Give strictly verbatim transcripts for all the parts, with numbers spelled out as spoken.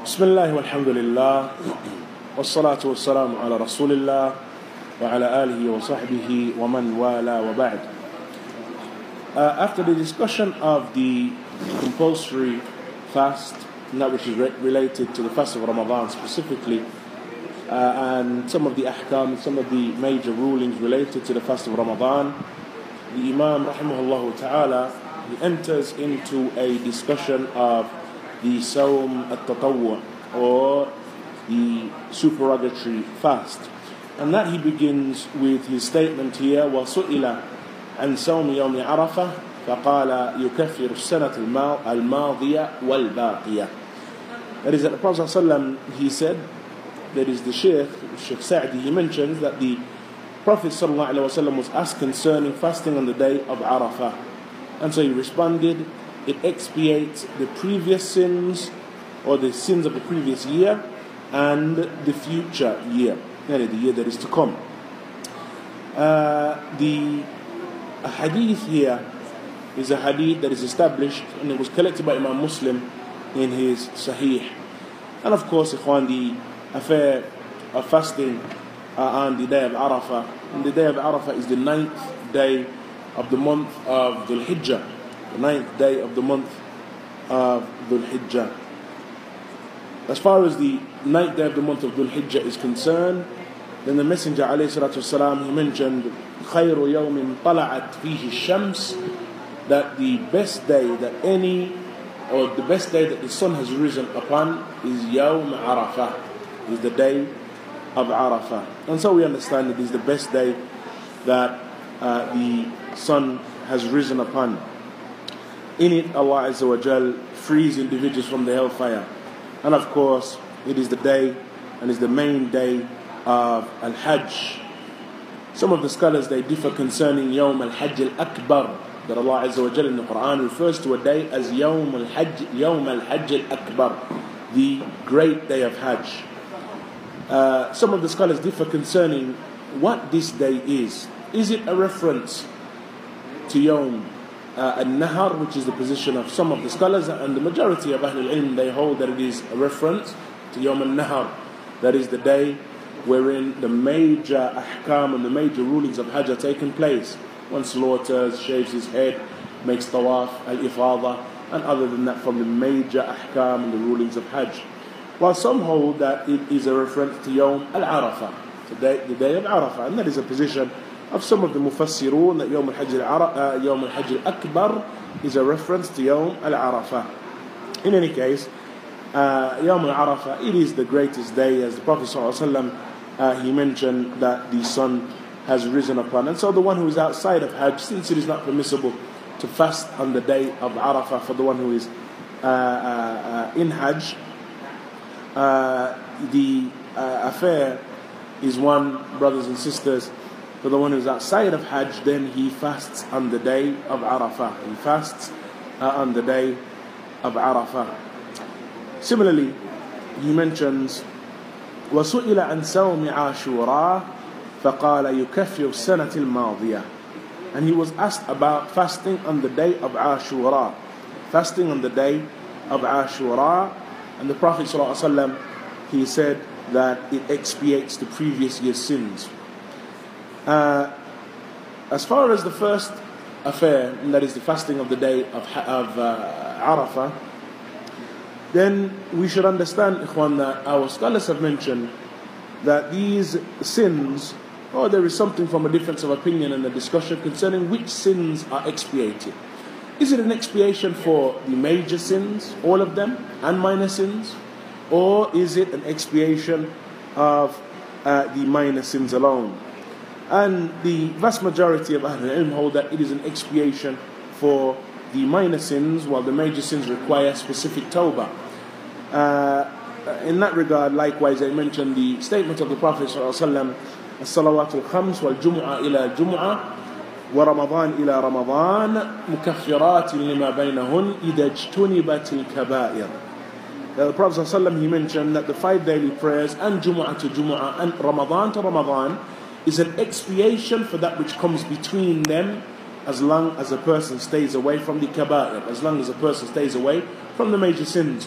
بسم الله والحمد لله والصلاة والسلام على رسول الله وعلى آله وصحبه ومن والاه وبعد. Uh, after the discussion of the compulsory fast, that which is re- related to the fast of Ramadan specifically, uh, and some of the ahkam, some of the major rulings related to the fast of Ramadan, the Imam rahimahullah ta'ala, he enters into a discussion of the Sawm al-Tatawwu, or the supererogatory fast. And that he begins with his statement here, وَسُئِلَ عَنْ سَوْمِ يَوْمِ عَرَفَةِ فَقَالَ يُكَفِّرُ السَّنَةِ الْمَاضِيَةِ وَالْبَاقِيَةِ. That is, that the Prophet ﷺ, he said, that is the Shaykh, Shaykh Sa'di, he mentions that the Prophet ﷺ was asked concerning fasting on the day of Arafah. And so he responded, it expiates the previous sins, or the sins of the previous year, and the future year, yani the year that is to come. Uh, the hadith here is a hadith that is established, and it was collected by Imam Muslim in his Sahih. And of course, ikhwan, the affair of fasting uh, on the day of Arafah, and the day of Arafah is the ninth day of the month of Dhul Hijjah, the ninth day of the month of Dhul Hijjah. As far as the ninth day of the month of Dhul Hijjah is concerned, then the Messenger alayhi salatu wasalam, he mentioned خَيْرُ يَوْمٍ طَلَعَتْ فِيهِ الشَّمْسِ, that the best day that any, or the best day that the sun has risen upon is Yawm Arafah, is the day of Arafah. And so we understand it is the best day that uh, the sun has risen upon. In it, Allah Azza wa Jal frees individuals from the hellfire. And of course, it is the day, and is the main day of Al-Hajj. Some of the scholars, they differ concerning Yawm Al-Hajj Al-Akbar, that Allah Azza wa Jal in the Quran refers to a day as Yawm Al-Hajj, Yawm Al-Hajj Al-Akbar, the great day of Hajj. Uh, some of the scholars differ concerning what this day is. Is it a reference to Yawm uh, Al-Nahar, which is the position of some of the scholars, and the majority of Ahlul Ilm, they hold that it is a reference to Yawm Al-Nahar, that is the day wherein the major ahkam and the major rulings of Hajj are taking place. One slaughters, shaves his head, makes tawaf, al-ifada, and other than that from the major ahkam and the rulings of Hajj. While some hold that it is a reference to Yawm Al-Arafah, the day, the day of Arafah, and that is a position of some of the Mufassirun, that Yawm Al-Hajj Al-Ara- uh, Yawm Al-Hajj Al-Akbar is a reference to Yawm Al-Arafah. In any case, uh, Yawm Al-Arafah, it is the greatest day, as the Prophet ﷺ, uh, he mentioned that the sun has risen upon. And so the one who is outside of Hajj, since it is not permissible to fast on the day of Arafah for the one who is uh, uh, uh, in Hajj, uh, the uh, affair is one, brothers and sisters, for the one who is outside of Hajj, then he fasts on the day of Arafah. He fasts uh, on the day of Arafah. Similarly, he mentions وَسُئِلَ عَنْ سَوْمِ عَاشُورَى فَقَالَ يُكَفِّرُ السَّنَةِ الْمَاضِيَةِ. And he was asked about fasting on the day of Ashura. Fasting on the day of Ashura. And the Prophet ﷺ, he said that it expiates the previous year's sins. Uh, as far as the first affair, and that is the fasting of the day of, of uh, Arafah, then we should understand, ikhwan, that our scholars have mentioned that these sins, or there is something from a difference of opinion and a discussion concerning which sins are expiated. Is it an expiation for the major sins, all of them, and minor sins? Or is it an expiation of uh, the minor sins alone? And the vast majority of Ahlul Ilm hold that it is an expiation for the minor sins, while the major sins require specific tawbah. Uh, in that regard, likewise, I mentioned the statement of the Prophet ﷺ, الصلوات الخمس والجمعة إلى جمعة ورمضان إلى رمضان مكفرات لما بينهن إذا اجتنبت الكبائر. The Prophet ﷺ, he mentioned that the five daily prayers and Jumu'ah to Jumu'ah and Ramadan to Ramadan is an expiation for that which comes between them, as long as a person stays away from the kaba'ir, as long as a person stays away from the major sins.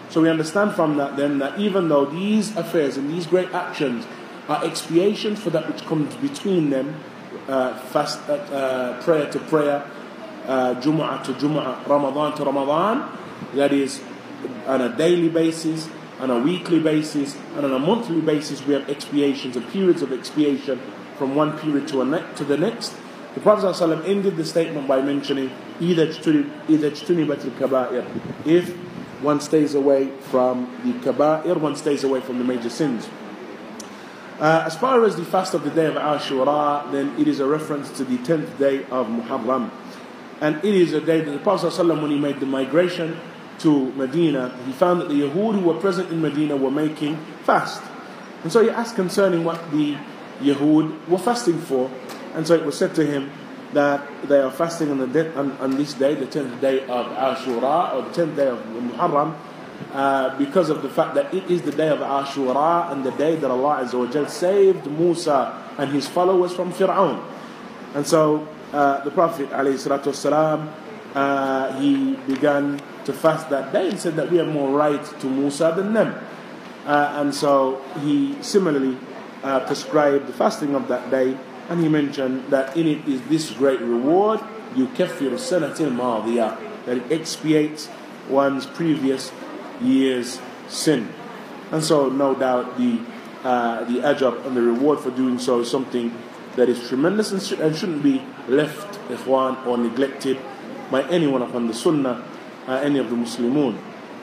So we understand from that then that even though these affairs and these great actions are expiations for that which comes between them, uh, fast, uh, uh, prayer to prayer, uh, Jumu'ah to Jumu'ah, Ramadan to Ramadan, that is on a daily basis, on a weekly basis, and on a monthly basis, we have expiations and periods of expiation from one period to, a ne- to the next. The Prophet ﷺ ended the statement by mentioning either ijtunibat al-kaba'ir, if one stays away from the kaba'ir, one stays away from the major sins. Uh, as far as the fast of the day of Ashura, then it is a reference to the tenth day of Muharram. And it is a day that the Prophet ﷺ, when he made the migration to Medina, he found that the Yahud who were present in Medina were making fast. And so he asked concerning what the Yahud were fasting for. And so it was said to him that they are fasting on, the de- on, on this day, the tenth day of Ashura, or the tenth day of Muharram, uh, because of the fact that it is the day of Ashura and the day that Allah Azza wa Jal saved Musa and his followers from Fir'aun. And so uh, the Prophet ﷺ, uh, he began to fast that day and said that we have more right to Musa than them. Uh, and so he similarly uh, prescribed the fasting of that day, and he mentioned that in it is this great reward, يُكَفِّرُ السَّنَةِ الْمَاضِيَةِ, that it expiates one's previous year's sin. And so no doubt the uh, the ajr and the reward for doing so is something that is tremendous and, sh- and shouldn't be left, ikhwan, or neglected by anyone upon the sunnah, uh, any of the Muslimun.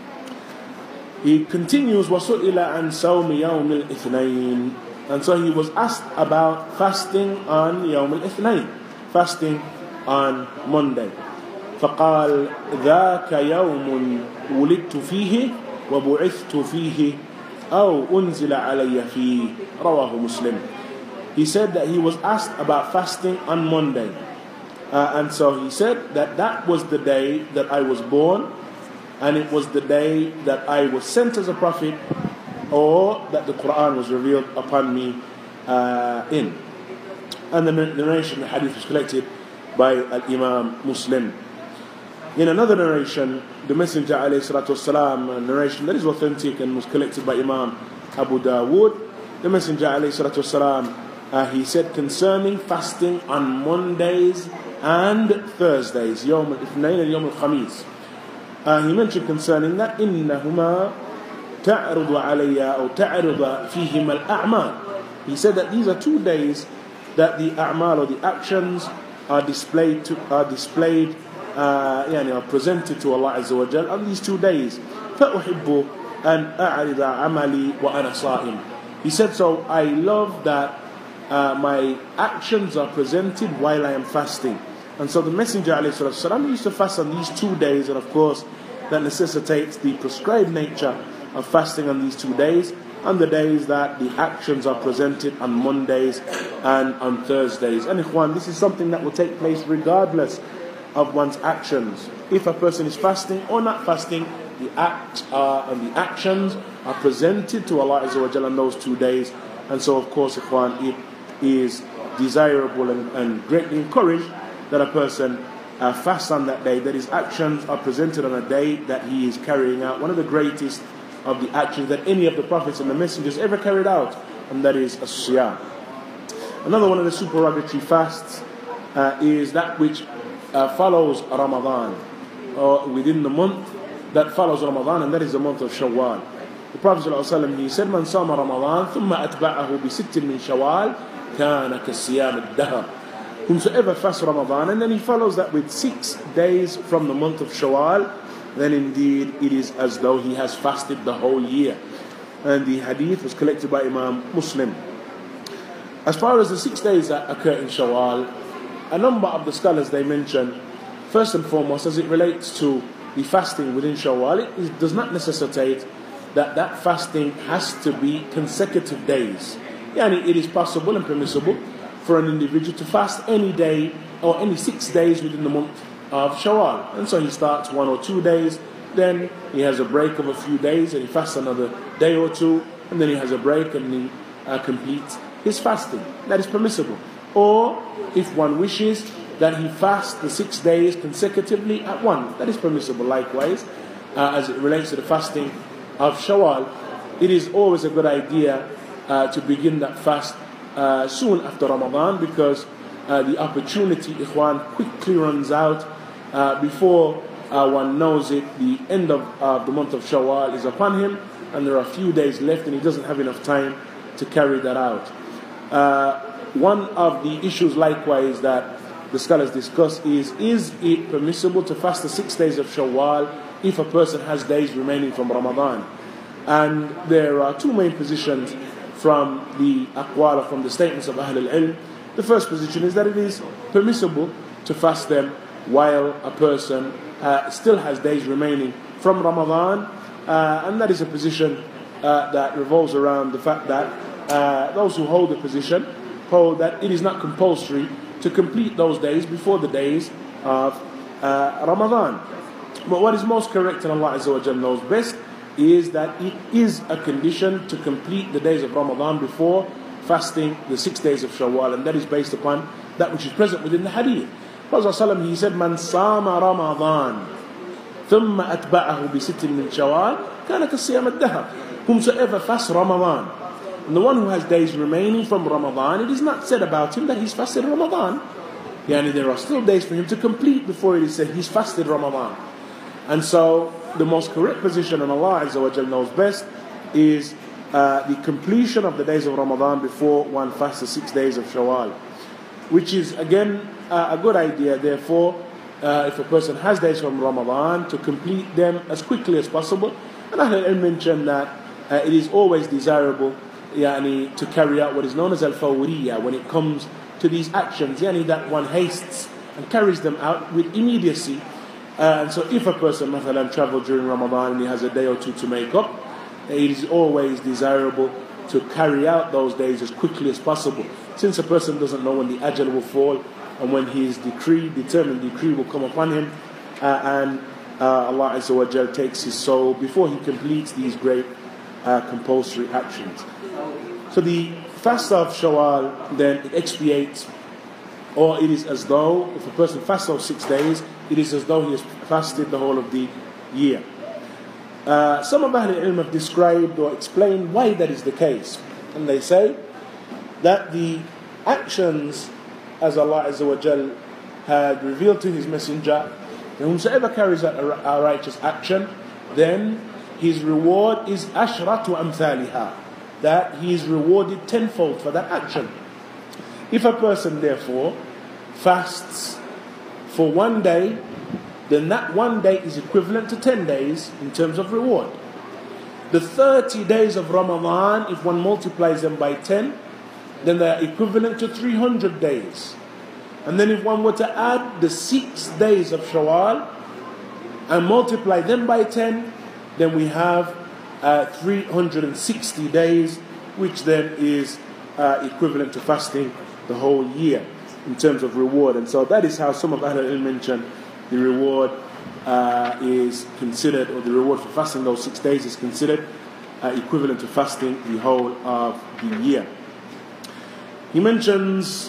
He continues, وَسُئِلَ عَنْ صَوْمِ يَوْمِ الْإِثْنَيْنِ, and so he was asked about fasting on يوم الاثنين, fasting on Monday. فقال ذاك يوم ولدت فيه وبعثت فيه أو أنزل علي فيه, رواه Muslim. He said that he was asked about fasting on Monday. Uh, and so he said that that was the day that I was born, and it was the day that I was sent as a prophet, or that the Quran was revealed upon me uh, in. And the narration, the hadith, was collected by Imam Muslim. In another narration, the Messenger alayhi salatu wasalam, a narration that is authentic and was collected by Imam Abu Dawood, the Messenger alayhi salatu wasalam, uh, he said concerning fasting on Mondays and Thursdays, Yawm al-Ithnain and Yawm al-Khamis, uh, he mentioned concerning that, إِنَّهُمَا تَعْرُضُ عَلَيَّ أو تَعْرُضَ فِيهِمَا الْأَعْمَالِ. He said that these are two days that the a'mal, or the actions, are displayed to, are displayed uh, يعني, are presented to Allah Azza wa Jal on these two days. فَأُحِبُّ أَنْ أَعْرِضَ عَمَلِي وَأَنَا صَائِمٌ. He said, so I love that uh, my actions are presented while I am fasting. And so the Messenger ﷺ used to fast on these two days, and of course that necessitates the prescribed nature of fasting on these two days, on the days that the actions are presented on Mondays and on Thursdays. And ikhwan, this is something that will take place regardless of one's actions. If a person is fasting or not fasting, the acts are, and the actions are presented to Allah Azza wa Jalla on those two days. And so of course, ikhwan, it is desirable and, and greatly encouraged that a person uh, fasts on that day, that his actions are presented on a day that he is carrying out one of the greatest of the actions that any of the prophets and the messengers ever carried out, and that is as-siyam. Another one of the supererogatory fasts uh, is that which uh, follows Ramadan, or within the month that follows Ramadan, and that is the month of Shawwal. The Prophet ﷺ, he said, "Man sama Ramadan, thumma atba'ahu bi sittin min Shawwal, kana kasiyam ad-dahr." Whomsoever fasts Ramadan and then he follows that with six days from the month of Shawwal, then indeed it is as though he has fasted the whole year. And the hadith was collected by Imam Muslim. As far as the six days that occur in Shawwal, a number of the scholars, they mention, first and foremost, as it relates to the fasting within Shawwal, it is, does not necessitate that that fasting has to be consecutive days. Yani it is possible and permissible for an individual to fast any day or any six days within the month of Shawwal. And so he starts one or two days, then he has a break of a few days and he fasts another day or two, and then he has a break and he uh, completes his fasting. That is permissible. Or if one wishes that he fasts the six days consecutively at one, that is permissible likewise, uh, as it relates to the fasting of Shawwal, it is always a good idea uh, to begin that fast uh, soon after Ramadan, because uh, the opportunity, ikhwan, quickly runs out uh, before uh, one knows it. The end of uh, the month of Shawwal is upon him, and there are a few days left, and he doesn't have enough time to carry that out. Uh, one of the issues likewise that the scholars discuss is, is it permissible to fast the six days of Shawwal if a person has days remaining from Ramadan? And there are two main positions from the aqwal, from the statements of Ahl al-Ilm. The first position is that it is permissible to fast them while a person uh, still has days remaining from Ramadan, uh, and that is a position uh, that revolves around the fact that uh, those who hold the position hold that it is not compulsory to complete those days before the days of uh, Ramadan. But what is most correct, and Allah Azza wa Jalla knows best, is that it is a condition to complete the days of Ramadan before fasting the six days of Shawwal, and that is based upon that which is present within the hadith. Prophet ﷺ, he said, "Man sama Ramadan, thumma atba'ahu bi sittin min Shawwal, kana kasiyam ad-dahr." Whomsoever fasts Ramadan, and the one who has days remaining from Ramadan, it is not said about him that he's fasted Ramadan. Yani there are still days for him to complete before it is said he's fasted Ramadan. And so the most correct position, and Allah Azza wa Jalla knows best, is uh, the completion of the days of Ramadan before one fasts the six days of Shawwal, which is again uh, a good idea. Therefore, uh, if a person has days from Ramadan, to complete them as quickly as possible. And I mentioned that uh, it is always desirable yani, to carry out what is known as al-fawriya when it comes to these actions, yani, that one hastes and carries them out with immediacy. Uh, and so if a person, mathalan, travelled during Ramadan and he has a day or two to make up, it is always desirable to carry out those days as quickly as possible, since a person doesn't know when the ajal will fall and when his decree, determined decree will come upon him, uh, and uh, Allah Azza wa Jal takes his soul before he completes these great uh, compulsory actions. So the fast of Shawwal then it expiates, or it is as though if a person fasts those six days, it is as though he has fasted the whole of the year. Uh, some of Ahl al-Ilm have described or explained why that is the case, and they say that the actions, as Allah Azza wa Jal had revealed to His Messenger, that whomsoever carries out a, a righteous action, then his reward is ashratu amthaliha, that he is rewarded tenfold for that action. If a person therefore fasts for one day, then that one day is equivalent to ten days in terms of reward. The thirty days of Ramadan, if one multiplies them by ten, then they are equivalent to three hundred days. And then if one were to add the six days of Shawwal and multiply them by ten, then we have uh, three hundred sixty days, which then is uh, equivalent to fasting the whole year in terms of reward. And so that is how some of Ahl al-Ilm mention the reward uh, is considered, or the reward for fasting those six days is considered uh, equivalent to fasting the whole of the year. He mentions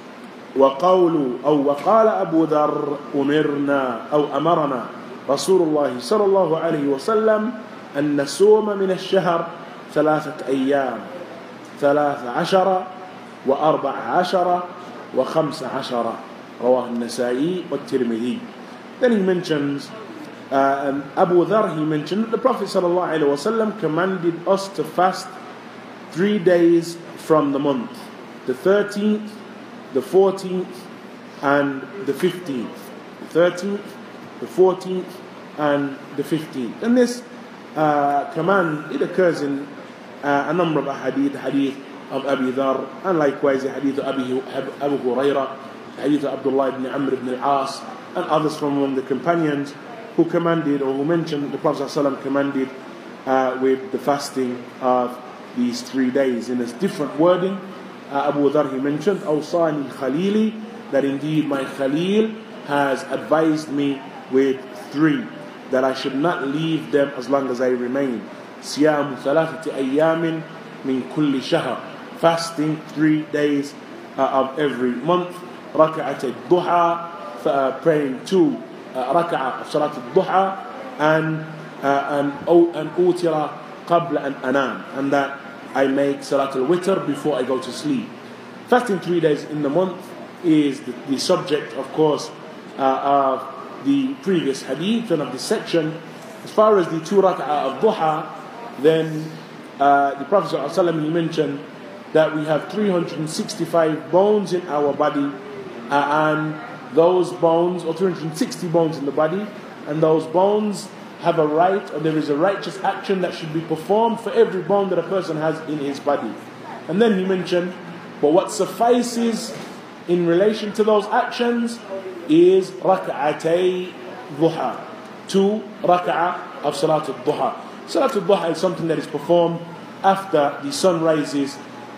وقول أو وقال أبو ذر أمرنا أو أمرنا رسول الله صلى الله عليه وسلم أن نصوم من الشهر ثلاثة أيام ثلاث عشر وأربع عشر وخمس عشر رواه النسائي والترمذي. Then he mentions uh, um, Abu Dhar, he mentioned that the Prophet sallallahu alaihi wasallam commanded us to fast three days from the month, the thirteenth, the fourteenth, and the fifteenth. The thirteenth, the fourteenth, and the fifteenth. And this uh, command, it occurs in uh, a number of hadith, hadith of Abi Dhar, and likewise the hadith of Abu, Abu Hurairah, hadith of Abdullah ibn Amr ibn al-As, and others from among the companions who commanded, or who mentioned the Prophet ﷺ commanded uh, with the fasting of these three days. In a different wording, uh, Abu Dhar, he mentioned, Awsani Khalili, that indeed my Khalil has advised me with three, that I should not leave them as long as I remain. Siyamu thalathati ayyamin min kulli shahr, fasting three days uh, of every month. Raka'at al-duha, uh, praying two uh, raka'ah of salat al-duha, and and and utira qabla an anam, and that I make Salatul Witr before I go to sleep. Fasting three days in the month is the, the subject, of course, uh, of the previous hadith and of this section. As far as the two rak'ah of duha, then uh, the Prophet ﷺ mentioned that we have three hundred sixty-five bones in our body, uh, and those bones, or three hundred sixty bones in the body, and those bones have a right, or there is a righteous action that should be performed for every bone that a person has in his body. And then he mentioned, but what suffices in relation to those actions is rak'atay duha, two rak'ah of Salatul Duha. Salatul Duha is something that is performed after the sun rises, uh,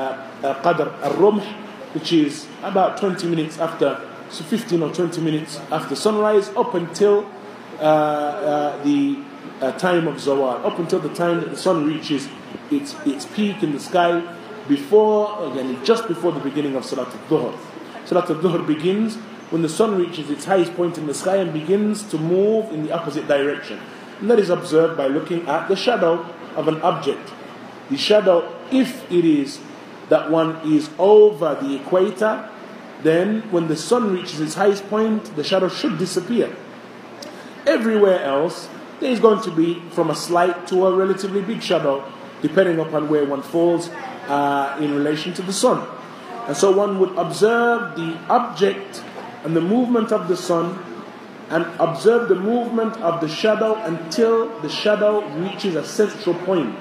uh, qadr al-rumh, which is about twenty minutes after, so fifteen or twenty minutes after sunrise, up until uh, uh, the uh, time of zawal, up until the time that the sun reaches its its peak in the sky, before, again, just before the beginning of Salatul Dhuhr. Salatul Dhuhr begins when the sun reaches its highest point in the sky and begins to move in the opposite direction. And that is observed by looking at the shadow of an object. The shadow, if it is that one is over the equator, then when the sun reaches its highest point, the shadow should disappear. Everywhere else, there is going to be from a slight to a relatively big shadow, depending upon where one falls uh, in relation to the sun. And so one would observe the object and the movement of the sun, and observe the movement of the shadow until the shadow reaches a central point.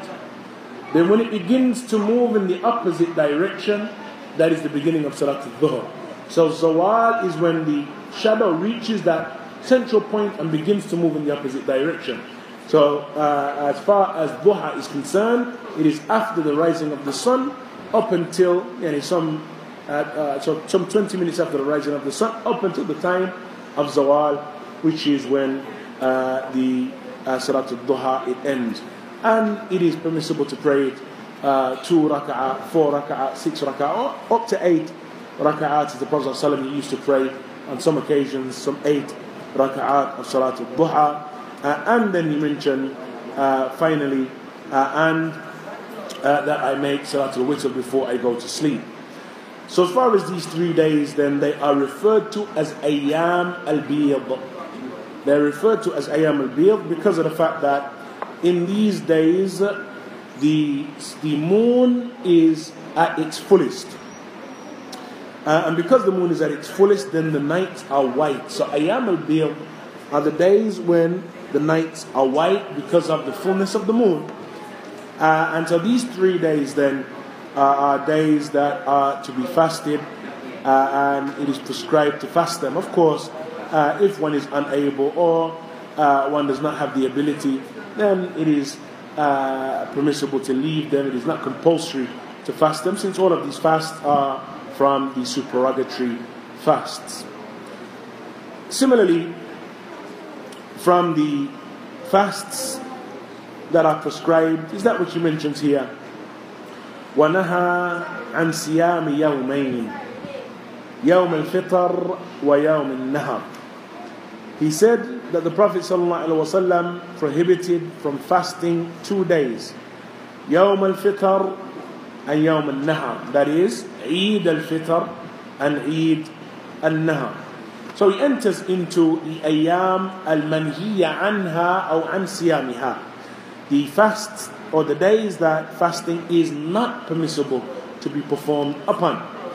Then when it begins to move in the opposite direction, that is the beginning of Salatul Dhuhr. So zawal is when the shadow reaches that central point and begins to move in the opposite direction. So uh, as far as duha is concerned, it is after the rising of the sun up until you know, some uh, uh, so some twenty minutes after the rising of the sun, up until the time of zawal, which is when uh, the uh, Salatul Duha it ends. And it is permissible to pray it uh, two rak'ah, four rak'ah, six rak'ah, or up to eight rak'ah, as the Prophet ﷺ used to pray on some occasions, some eight rak'ah of Salatul Duha. Uh, and then he mentioned uh, finally, uh, and uh, that I make Salatul Witr before I go to sleep. So as far as these three days, then they are referred to as Ayyam al-Biyad. They're referred to as Ayyam al-Biyad because of the fact that in these days the the moon is at its fullest. Uh, and because the moon is at its fullest, then the nights are white. So Ayyam al-Biyad are the days when the nights are white because of the fullness of the moon. Uh, and so these three days then uh, are days that are to be fasted, uh, and it is prescribed to fast them. Of course, uh, if one is unable or uh, one does not have the ability, then it is uh, permissible to leave them. It is not compulsory to fast them, since all of these fasts are from the supererogatory fasts. Similarly, from the fasts that are prescribed is that which he mentions here. وَنَهَى عَنْ صِيَامِ يَوْمَيْنِ يَوْمَ الْفِطْرِ وَيَوْمِ النَّهَرِ. He said that the Prophet ﷺ prohibited from fasting two days, يَوْمَ الْفِطْرِ and يَوْمَ النَّهَرِ, that is, Eid al-Fitr and Eid al-Nahar. So he enters into the ayyam al-manhiya anha or an siyamiha, the fasts or the days that fasting is not permissible to be performed upon.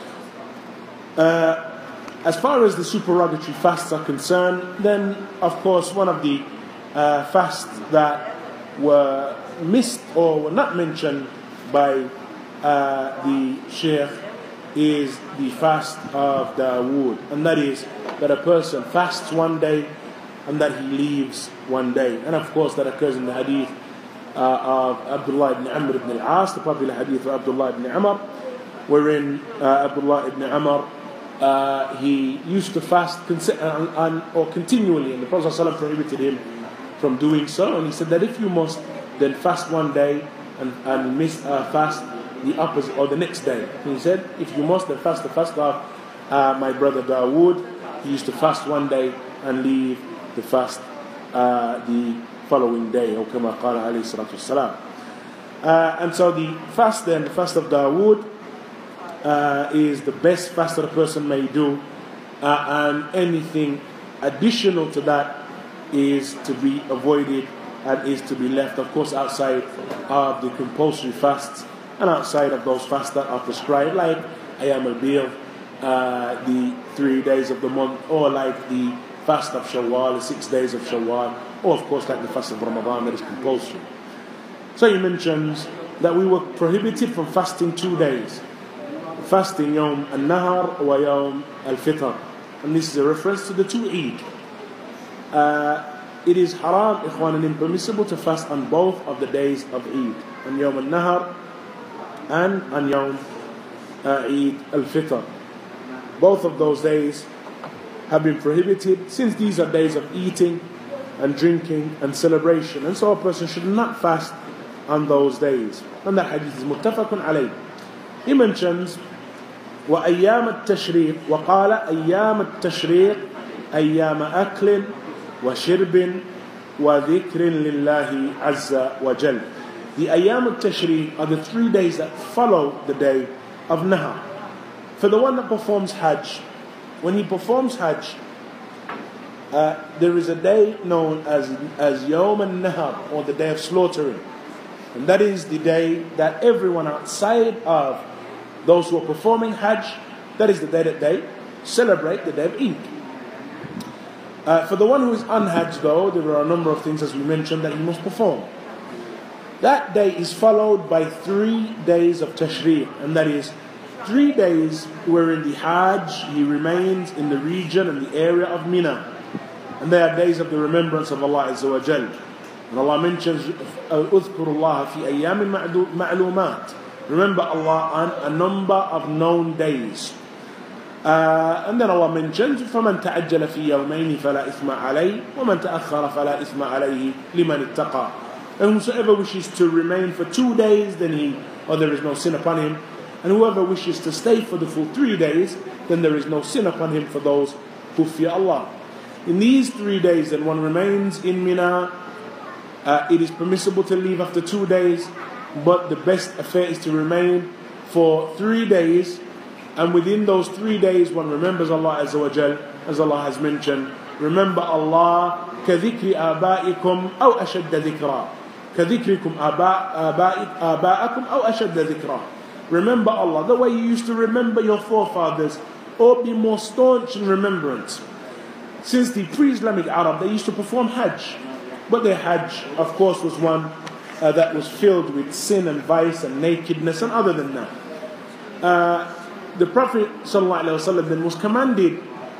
Uh, as far as the supererogatory fasts are concerned, then of course one of the uh, fasts that were missed or were not mentioned by uh, the Shaykh is the fast of Dawood, and that is that a person fasts one day and that he leaves one day. And of course that occurs in the hadith uh, of Abdullah ibn Amr ibn al-As, the popular hadith of Abdullah ibn Amr, wherein uh, Abdullah ibn Amr uh, he used to fast consi- uh, and, or continually, and the Prophet ﷺ prohibited him from doing so, and he said that if you must, then fast one day and, and miss uh, fast the opposite or the next day. And he said, if you must, then fast the fast of uh, my brother Dawood. He used to fast one day and leave the fast uh, the following day. Or كما قال عليه الصلاة والسلام. Uh, and so the fast then, the fast of Dawood, uh, is the best fast that a person may do, uh, and anything additional to that is to be avoided and is to be left, of course, outside of the compulsory fasts and outside of those fasts that are prescribed, like Ayam al-Bid, uh, the three days of the month, or like the fast of Shawwal, the six days of Shawwal, or of course like the fast of Ramadan that is compulsory. So he mentions that we were prohibited from fasting two days. Fasting Yawm al-Nahar wa Yawm al-Fitr. And this is a reference to the two Eid. Uh, it is haram, ikhwan, and impermissible to fast on both of the days of Eid. On Yawm al-Nahar and on Yawm uh, Eid al-Fitr. Both of those days have been prohibited, since these are days of eating and drinking and celebration. And so a person should not fast on those days. And that hadith is muttafaqun alayh. He mentions وأيام التشريق وقال أيام التشريق أيام أكل وشرب وذكر لله عز وجل. The أيام التشريق are the three days that follow the day of Nahar. For the one that performs Hajj, when he performs Hajj, uh, there is a day known as as Yawm al-Nahar, or the day of slaughtering. And that is the day that everyone outside of those who are performing Hajj, that is the day that they celebrate the day of Eid. Uh, for the one who is on Hajj, though, there are a number of things, as we mentioned, that he must perform. That day is followed by three days of Tashriq, and that is three days wherein the Hajj, he remains in the region and the area of Mina. And they are days of the remembrance of Allah Azza wa Jal. And Allah mentions, أُذْكُرُ اللَّهَ فِي أَيَّامٍ مَعْلُومَاتٍ. Remember Allah on a number of known days. Uh, and then Allah mentions, فَمَنْ تَعَجَّلَ فِي يَوْمَيْنِ فَلَا إِثْمَ عَلَيْهِ وَمَنْ تَأَخَّرَ فَلَا إِثْمَ عَلَيْهِ لِمَنِ اتَّقَى. And whosoever wishes to remain for two days, then he, or there is no sin upon him. And whoever wishes to stay for the full three days, then there is no sin upon him for those who fear Allah. In these three days, then one remains in Mina. Uh, it is permissible to leave after two days, but the best affair is to remain for three days. And within those three days, one remembers Allah Azza wa Jal, as Allah has mentioned. Remember Allah كَذِكْرِ آبَائِكُمْ أَوْ أَشَدَّ ذِكْرًا كَذِكْرِكُمْ آبَاءَكُمْ أَوْ أَشَدَّ ذِكْرًا. Remember Allah the way you used to remember your forefathers, or be more staunch in remembrance. Since the pre-Islamic Arab, they used to perform Hajj, but their Hajj, of course, was one uh, that was filled with sin and vice and nakedness, and other than that. Uh, the Prophet ﷺ then was commanded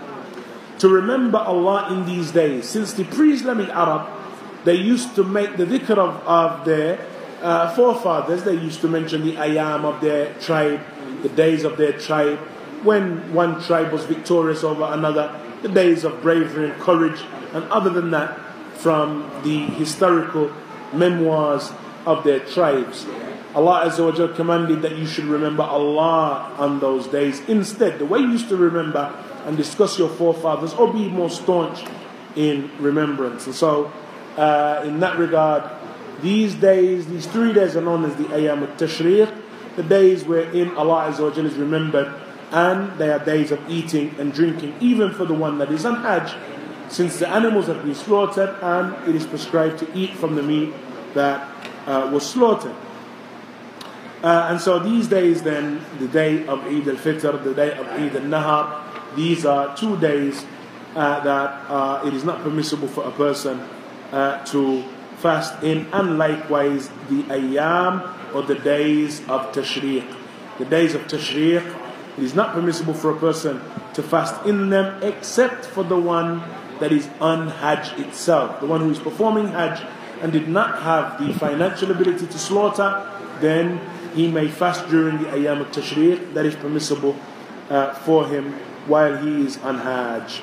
to remember Allah in these days. Since the pre-Islamic Arab, they used to make the dhikr of, of their uh, forefathers. They used to mention the ayam of their tribe, the days of their tribe, when one tribe was victorious over another, the days of bravery and courage, and other than that, from the historical memoirs of their tribes. Allah Azza wa Jal commanded that you should remember Allah on those days. Instead, the way you used to remember and discuss your forefathers, or be more staunch in remembrance. And so, uh, in that regard, these days, these three days are known as the Ayam al-Tashriq, the days wherein Allah Azza wa Jal is remembered, and they are days of eating and drinking, even for the one that is on Hajj, since the animals have been slaughtered, and it is prescribed to eat from the meat that uh, was slaughtered. Uh, and so these days then, the day of Eid al-Fitr, the day of Eid al-Nahar, these are two days uh, that uh, it is not permissible for a person uh, to fast in, and likewise the Ayyam, or the days of Tashriq. The days of Tashriq, it is not permissible for a person to fast in them, except for the one that is on Hajj itself. The one who is performing Hajj and did not have the financial ability to slaughter, then he may fast during the Ayyam al-Tashriq. That is permissible uh, for him while he is on Hajj.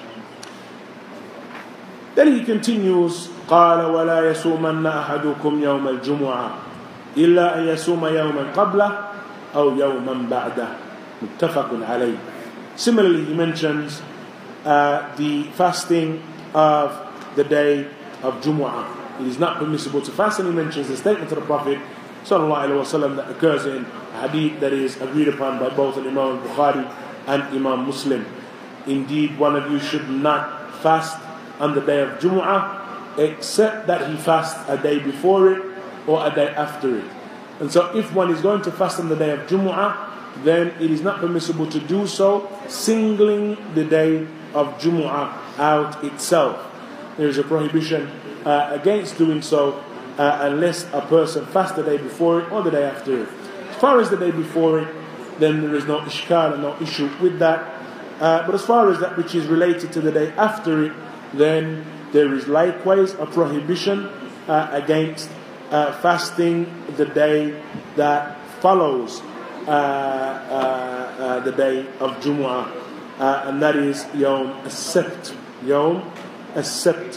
Then he continues, قال ولا يصومن أحدكم يوم الجمعة إلا أن يصوم يوما قبله أو يوما بعده متفق عليه. Similarly, he mentions uh, the fasting of the day of Jumu'ah. it is not permissible to fast. And he mentions the statement of the Prophet sallallahu alaihi wasallam that occurs in a hadith that is agreed upon by both Imam Bukhari and Imam Muslim. Indeed, one of you should not fast on the day of Jumu'ah except that he fasts a day before it or a day after it. And so if one is going to fast on the day of Jumu'ah, then it is not permissible to do so singling the day of Jumu'ah out itself. There is a prohibition uh, against doing so uh, unless a person fasts the day before it or the day after it. As far as the day before it, then there is no ishkal and no issue with that. Uh, but as far as that which is related to the day after it, then there is likewise a prohibition uh, against uh, fasting the day that follows uh, uh, uh, the day of Jumu'ah, uh, and that is Yawm as-Sabt. Yawm as-Sabt.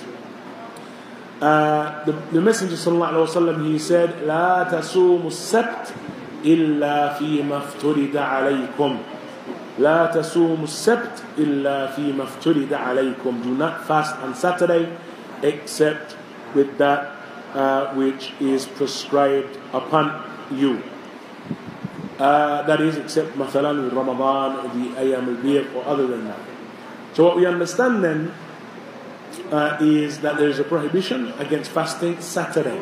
Uh, the, the Messenger sallallahu alaihi wasallam, he said, "La tasumu as-Sabt illa fi mafturida alaykum." La tasumu as-Sabt illa fi mafturida alaykum. Do not fast on Saturday except with that uh, which is prescribed upon you. Uh, that is, except mathalan with Ramadan or the Ayyam al-Bid or other than that. So what we understand then uh, is that there is a prohibition against fasting Saturday.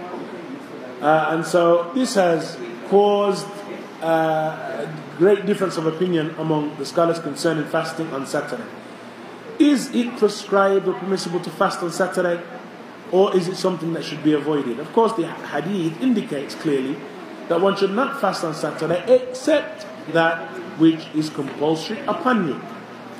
Uh, and so this has caused uh, great difference of opinion among the scholars concerning fasting on Saturday. Is it prescribed or permissible to fast on Saturday, or is it something that should be avoided? Of course, the hadith indicates clearly that one should not fast on Saturday except that which is compulsory upon you.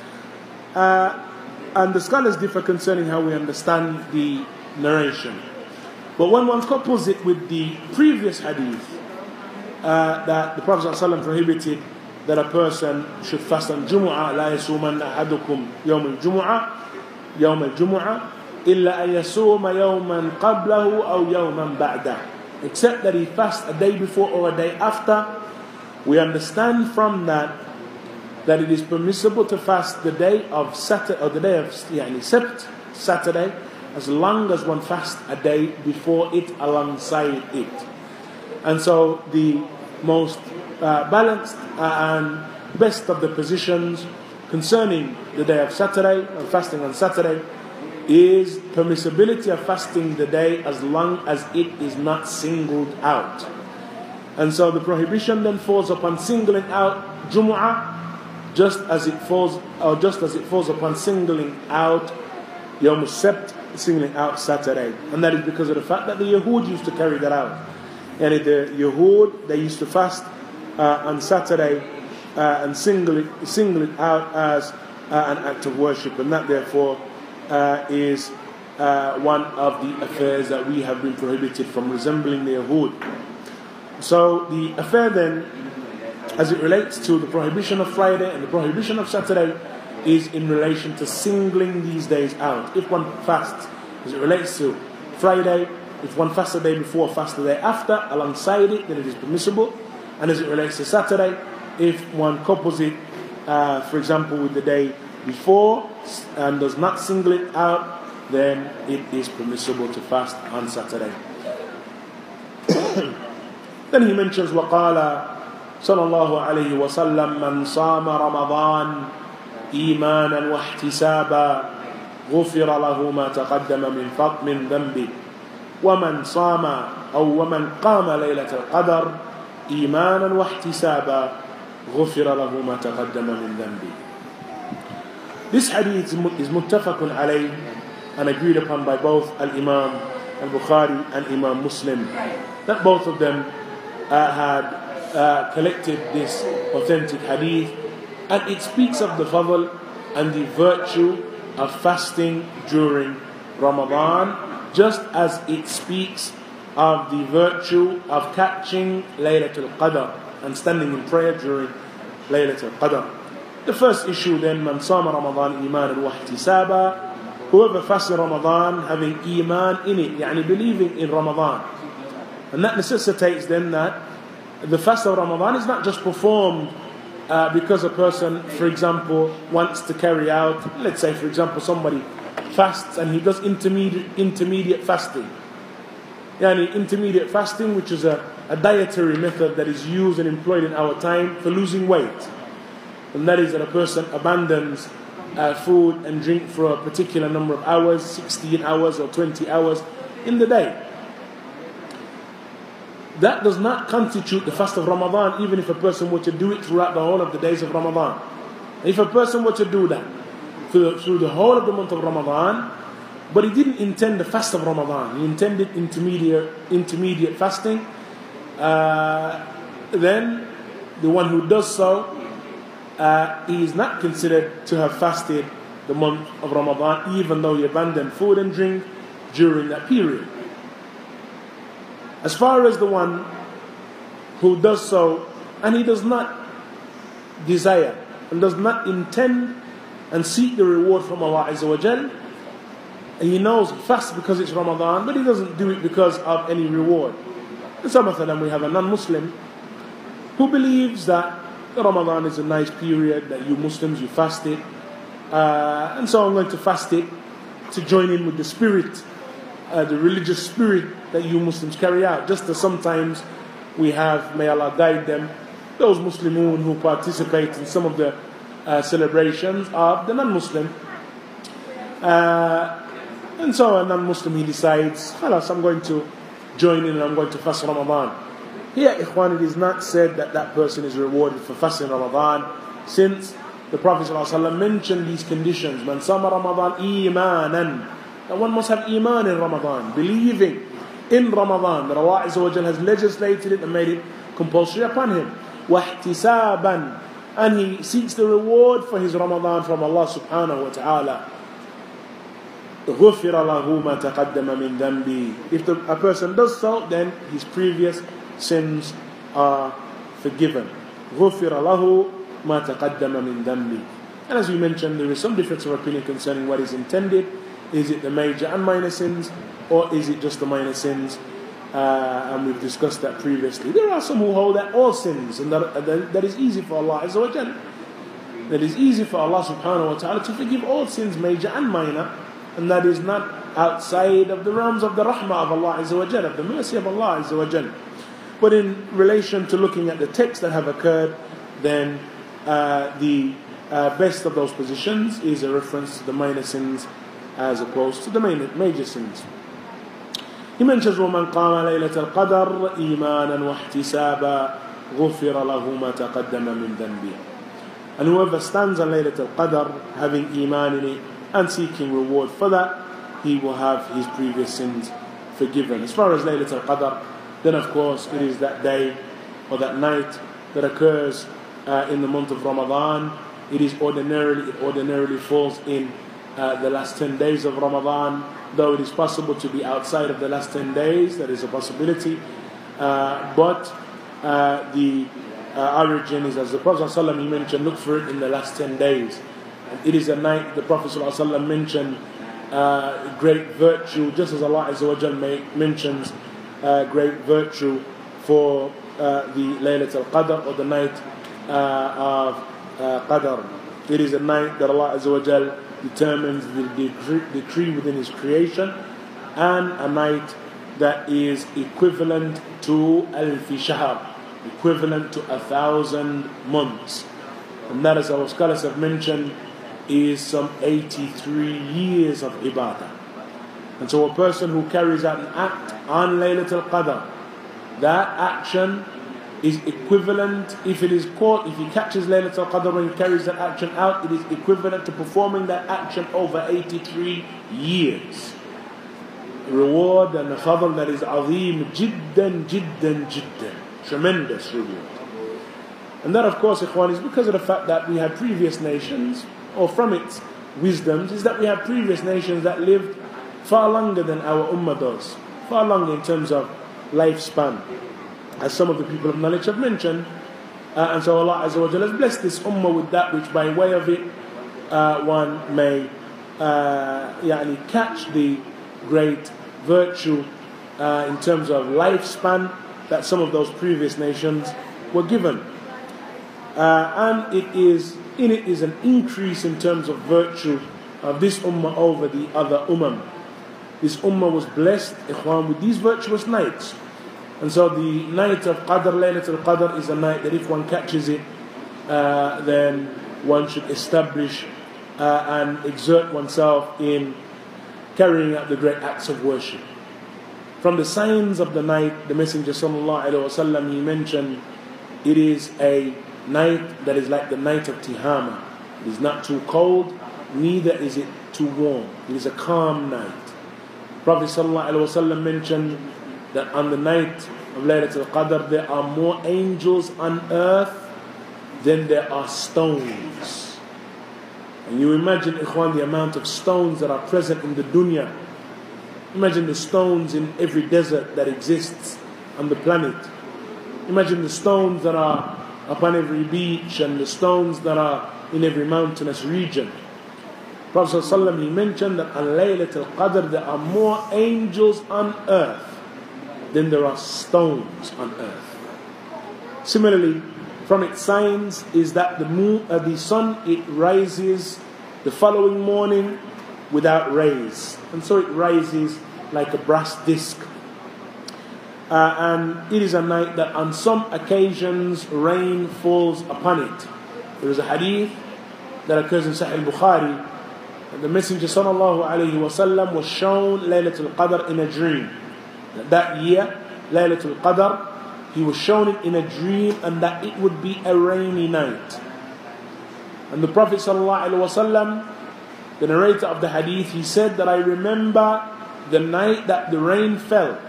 Uh, and the scholars differ concerning how we understand the narration. But when one couples it with the previous hadith, uh, that the Prophet ﷺ prohibited that a person should fast on Jumu'ah, لا يصومن أحدكم يوم الجمعة يوم الجمعة إلا أن يصوم يوما قبله أو يوما بعده, except that he fasts a day before or a day after. We understand from that that it is permissible to fast the day of Saturday or the day of yani Sabt, Saturday, as long as one fasts a day before it alongside it. And so the most uh, balanced uh, and best of the positions concerning the day of Saturday and fasting on Saturday is permissibility of fasting the day as long as it is not singled out. And so the prohibition then falls upon singling out Jumu'ah, just as it falls, or just as it falls upon singling out Yawm as-Sabt, singling out Saturday. And that is because of the fact that the Yahud used to carry that out. And the Yahud, they used to fast uh, on Saturday uh, and single it, single it out as uh, an act of worship, and that therefore uh, is uh, one of the affairs that we have been prohibited from resembling the Yahud. So the affair then, as it relates to the prohibition of Friday and the prohibition of Saturday, is in relation to singling these days out. If one fasts, as it relates to Friday, if one fasts the day before, fasts the day after, alongside it, then it is permissible. And as it relates to Saturday, if one couples it, uh, for example, with the day before and does not single it out, then it is permissible to fast on Saturday. Then he mentions وقال صلى الله عليه وسلم من صام رمضان إيمانا واحتسابا غفر له ما تقدم من فضل من ذنبه ومن صام أو ومن قام ليلة القدر إيمانا واحتسابا غفر له ما تقدم من ذنبه. This hadith is muttafaq alayh and agreed upon by both Al-Imam Al-Bukhari and Imam Muslim, that both of them uh, had uh, collected this authentic hadith, and it speaks of the fadl and the virtue of fasting during Ramadan, just as it speaks of the virtue of catching Laylatul Qadr and standing in prayer during Laylatul Qadr. The first issue then, man sama Ramadan imanan wa ihtisaba, whoever fasts Ramadan having iman in it, yani believing in Ramadan. And that necessitates then that the fast of Ramadan is not just performed uh, because a person, for example, wants to carry out, let's say for example somebody fasts and he does intermediate intermediate fasting. yani intermediate fasting, which is a, a dietary method that is used and employed in our time for losing weight. And that is that a person abandons uh, food and drink for a particular number of hours, sixteen hours or twenty hours in the day. That does not constitute the fast of Ramadan, even if a person were to do it throughout the whole of the days of Ramadan. If a person were to do that through the, through the whole of the month of Ramadan, but he didn't intend the fast of Ramadan, he intended intermediate intermediate fasting, uh, then the one who does so, uh, he is not considered to have fasted the month of Ramadan, even though he abandoned food and drink during that period. As far as the one who does so, and he does not desire and does not intend and seek the reward from Allah Azza wa Jal, and he knows he fasts because it's Ramadan, but he doesn't do it because of any reward. And some of them, we have a non-Muslim who believes that Ramadan is a nice period, that you Muslims, you fast it, uh, and so I'm going to fast it to join in with the spirit, uh, the religious spirit that you Muslims carry out. Just as sometimes we have, may Allah guide them, those Muslimun who participate in some of the uh, celebrations of the non-Muslim. Uh, and so a non-Muslim, he decides, Khalas, I'm going to join in and I'm going to fast Ramadan. Here, Ikhwan, it is not said that that person is rewarded for fasting Ramadan, since the Prophet ﷺ mentioned these conditions. Man sama Ramadan imanan, that one must have iman in Ramadan, believing in Ramadan that Allah Azza wa Jal has legislated it and made it compulsory upon him. Wahtisaban, and he seeks the reward for his Ramadan from Allah subhanahu wa ta'ala. غُفِرَ لَهُ مَا تَقَدَّمَ مِنْ ذَنْبِهِ. If the, a person does so, then his previous sins are forgiven. غُفِرَ لَهُ مَا تَقَدَّمَ مِنْ ذَنْبِهِ. And as we mentioned, there is some difference of opinion concerning what is intended. Is it the major and minor sins, or is it just the minor sins? Uh, and we've discussed that previously. There are some who hold that all sins, and that, that, that is easy for Allah Azza wa Jal. That is easy for Allah subhanahu wa ta'ala to forgive all sins, major and minor, and that is not outside of the realms of the rahmah of Allah Azza wa Jal, of the mercy of Allah Azza wa Jal. But in relation to looking at the texts that have occurred, then uh, the uh, best of those positions is a reference to the minor sins as opposed to the major sins. He mentions وَمَنْ قَامَ لَيْلَةَ الْقَدْرِ إِيمَانًا وَاحْتِسَابًا غُفِرَ لَهُ مَا تَقَدَّمَ مِنْ ذَنْبِهِ. And whoever stands on Laylat al-Qadr, having iman in it and seeking reward for that, he will have his previous sins forgiven. As far as Laylat al-Qadr, then of course it is that day or that night that occurs uh, in the month of Ramadan. It is ordinarily, it ordinarily falls in uh, the last ten days of Ramadan. Though it is possible to be outside of the last ten days, that is a possibility. Uh, but uh, the uh, origin is, as the Prophet ﷺ, he mentioned, look for it in the last ten days. And it is a night, the Prophet ﷺ mentioned uh, great virtue, just as Allah Azza wa Jal mentions uh, great virtue for uh, the Laylat al-Qadr, or the night uh, of uh, Qadr. It is a night that Allah Azza wa Jal determines the decree, decree within his creation, and a night that is equivalent to alfi shahr, equivalent to a thousand months. And that, as our scholars have mentioned, is some eighty-three years of ibadah. And so a person who carries out an act on Laylat al-Qadr, that action is equivalent, if it is caught, if he catches Laylat al-Qadr when he carries that action out, it is equivalent to performing that action over eighty-three years. Reward and a fadl that is azim, jiddan, jiddan, jiddan. Tremendous reward. And that, of course, ikhwan, is because of the fact that we had previous nations, or from its wisdoms, is that we have previous nations that lived far longer than our ummah does. Far longer in terms of lifespan, as some of the people of knowledge have mentioned. Uh, and so Allah Azza wa Jalla has blessed this ummah with that which by way of it uh, one may uh, yani catch the great virtue uh, in terms of lifespan that some of those previous nations were given. Uh, and it is in it is an increase in terms of virtue of this ummah over the other ummah. this ummah was blessed, ikhwan, with these virtuous nights. And so the night of Qadr, Laylatul Qadr, is a night that if one catches it, uh, then one should establish uh, and exert oneself in carrying out the great acts of worship. From the signs of the night, the Messenger sallallahu alaihi wasallam, he mentioned, it is a night that is like the night of Tihama. It is not too cold, neither is it too warm. It is a calm night. Prophet sallallahu alaihi wasallam mentioned that on the night of Laylatul Qadr there are more angels on earth than there are stones. And you imagine, ikhwan, the amount of stones that are present in the dunya. Imagine the stones in every desert that exists on the planet. Imagine the stones that are upon every beach and the stones that are in every mountainous region. Prophet ﷺ, he mentioned that on Laylatul Qadr there are more angels on earth than there are stones on earth. Similarly, from its signs is that the moon, uh, the sun, it rises the following morning without rays, and so it rises like a brass disc. Uh, and it is a night that on some occasions rain falls upon it. There is a hadith that occurs in Sahih Bukhari. The Messenger sallallahu alaihi wasallam was shown Laylatul Qadr in a dream. That year, Laylatul Qadr, he was shown it in a dream, and that it would be a rainy night. And the Prophet sallallahu alaihi wasallam, the narrator of the hadith, he said that I remember the night that the rain fell,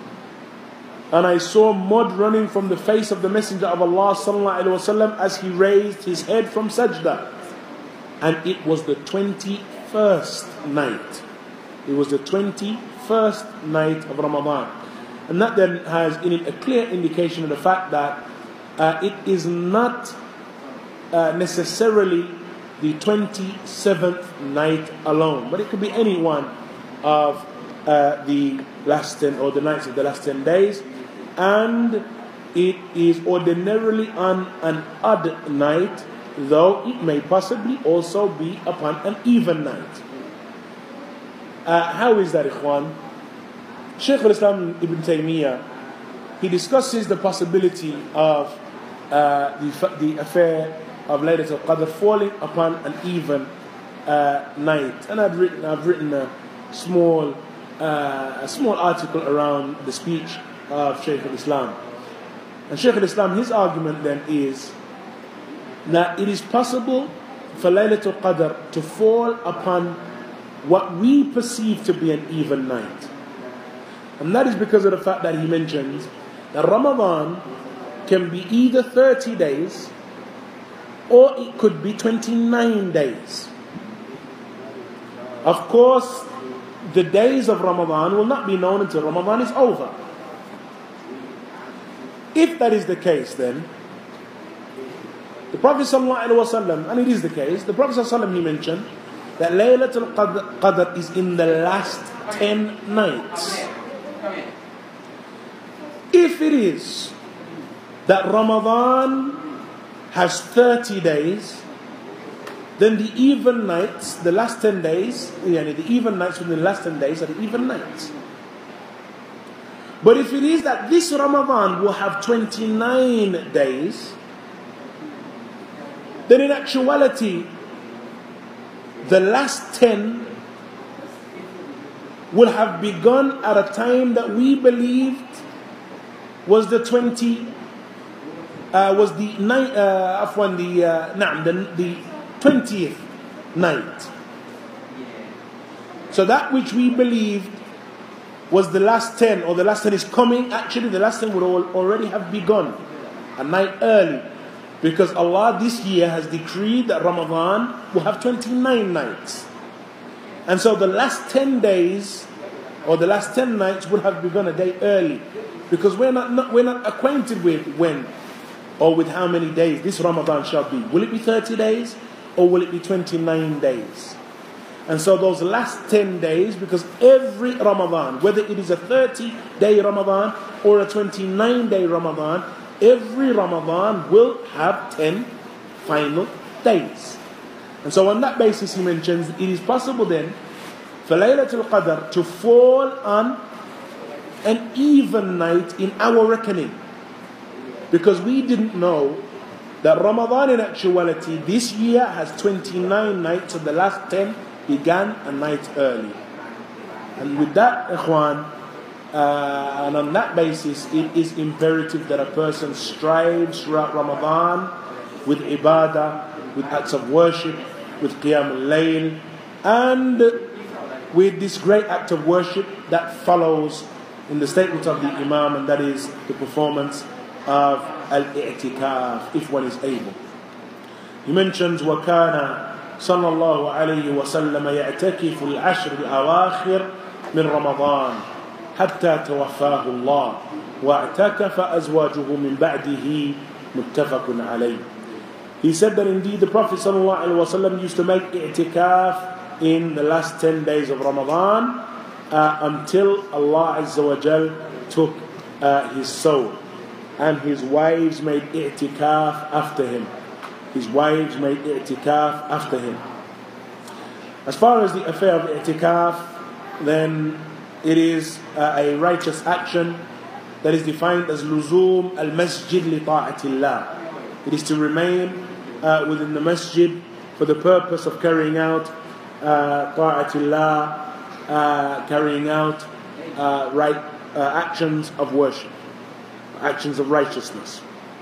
and I saw mud running from the face of the Messenger of Allah sallallahu alaihi wasallam as he raised his head from sajda. And it was the twenty-first night. It was the twenty-first night of Ramadan. And that then has in it a clear indication of the fact that uh, it is not uh, necessarily the twenty-seventh night alone, but it could be any one of uh, the last ten or the nights of the last ten days. And it is ordinarily on an odd night, though it may possibly also be upon an even night. Uh, how is that, ikhwan? Shaykh al-Islam Ibn Taymiyyah, he discusses the possibility of uh, the, the affair of Laylatul Qadr falling upon an even uh, night. And I've written, I've written a small, uh, a small article around the speech of Shaykh al-Islam. And Shaykh al-Islam, his argument then is that it is possible for Laylatul Qadr to fall upon what we perceive to be an even night. And that is because of the fact that he mentions that Ramadan can be either thirty days or it could be twenty-nine days. Of course, the days of Ramadan will not be known until Ramadan is over. If that is the case, then the Prophet ﷺ, and it is the case, the Prophet ﷺ, he mentioned that Laylatul Qadr, Qadr is in the last ten nights. If it is that Ramadan has thirty days, then the even nights, the last ten days, yani the even nights within the last ten days are the even nights. But if it is that this Ramadan will have twenty-nine days, then in actuality, the last ten will have begun at a time that we believed was the twenty, uh, was the night, uh, afwan, the uh, nah, the the twentieth night. So that which we believed was the last ten, or the last ten is coming, actually the last ten would all already have begun a night early, because Allah this year has decreed that Ramadan will have twenty-nine nights. And so the last ten days, or the last ten nights would have begun a day early, because we're not, not we're not acquainted with when or with how many days this Ramadan shall be. Will it be thirty days or will it be twenty-nine days? And so those last ten days, because every Ramadan, whether it is a thirty-day Ramadan or a twenty-nine-day Ramadan, every Ramadan will have ten final days. And so on that basis he mentions it is possible then for Laylatul Qadr to fall on an even night in our reckoning. Because we didn't know that Ramadan in actuality this year has twenty-nine nights, and the last ten began a night early. And with that, ikhwan, uh, and on that basis, it is imperative that a person strives throughout Ramadan with ibadah, with acts of worship, with qiyam al-layl, and with this great act of worship that follows in the statement of the Imam, and that is the performance of al-i'tikaf, if one is able. He mentions وَكَانَ صلى الله عليه وسلم يعتكف العشر الأواخر من رمضان حتى توفاه الله واعتكف أزواجه من بعده متفق عليه. He said that indeed the Prophet صلى الله عليه وسلم used to make i'tikaf in the last ten days of Ramadan uh, until Allah Azza wa Jal took uh, his soul, and his wives made i'tikaf after him. His wives made i'tikaf after him. As far as the affair of i'tikaf, then it is uh, a righteous action that is defined as luzum al-masjid li ta'atillah. It is to remain uh, within the masjid for the purpose of carrying out uh, ta'atillah, uh, carrying out uh, right uh, actions of worship, actions of righteousness.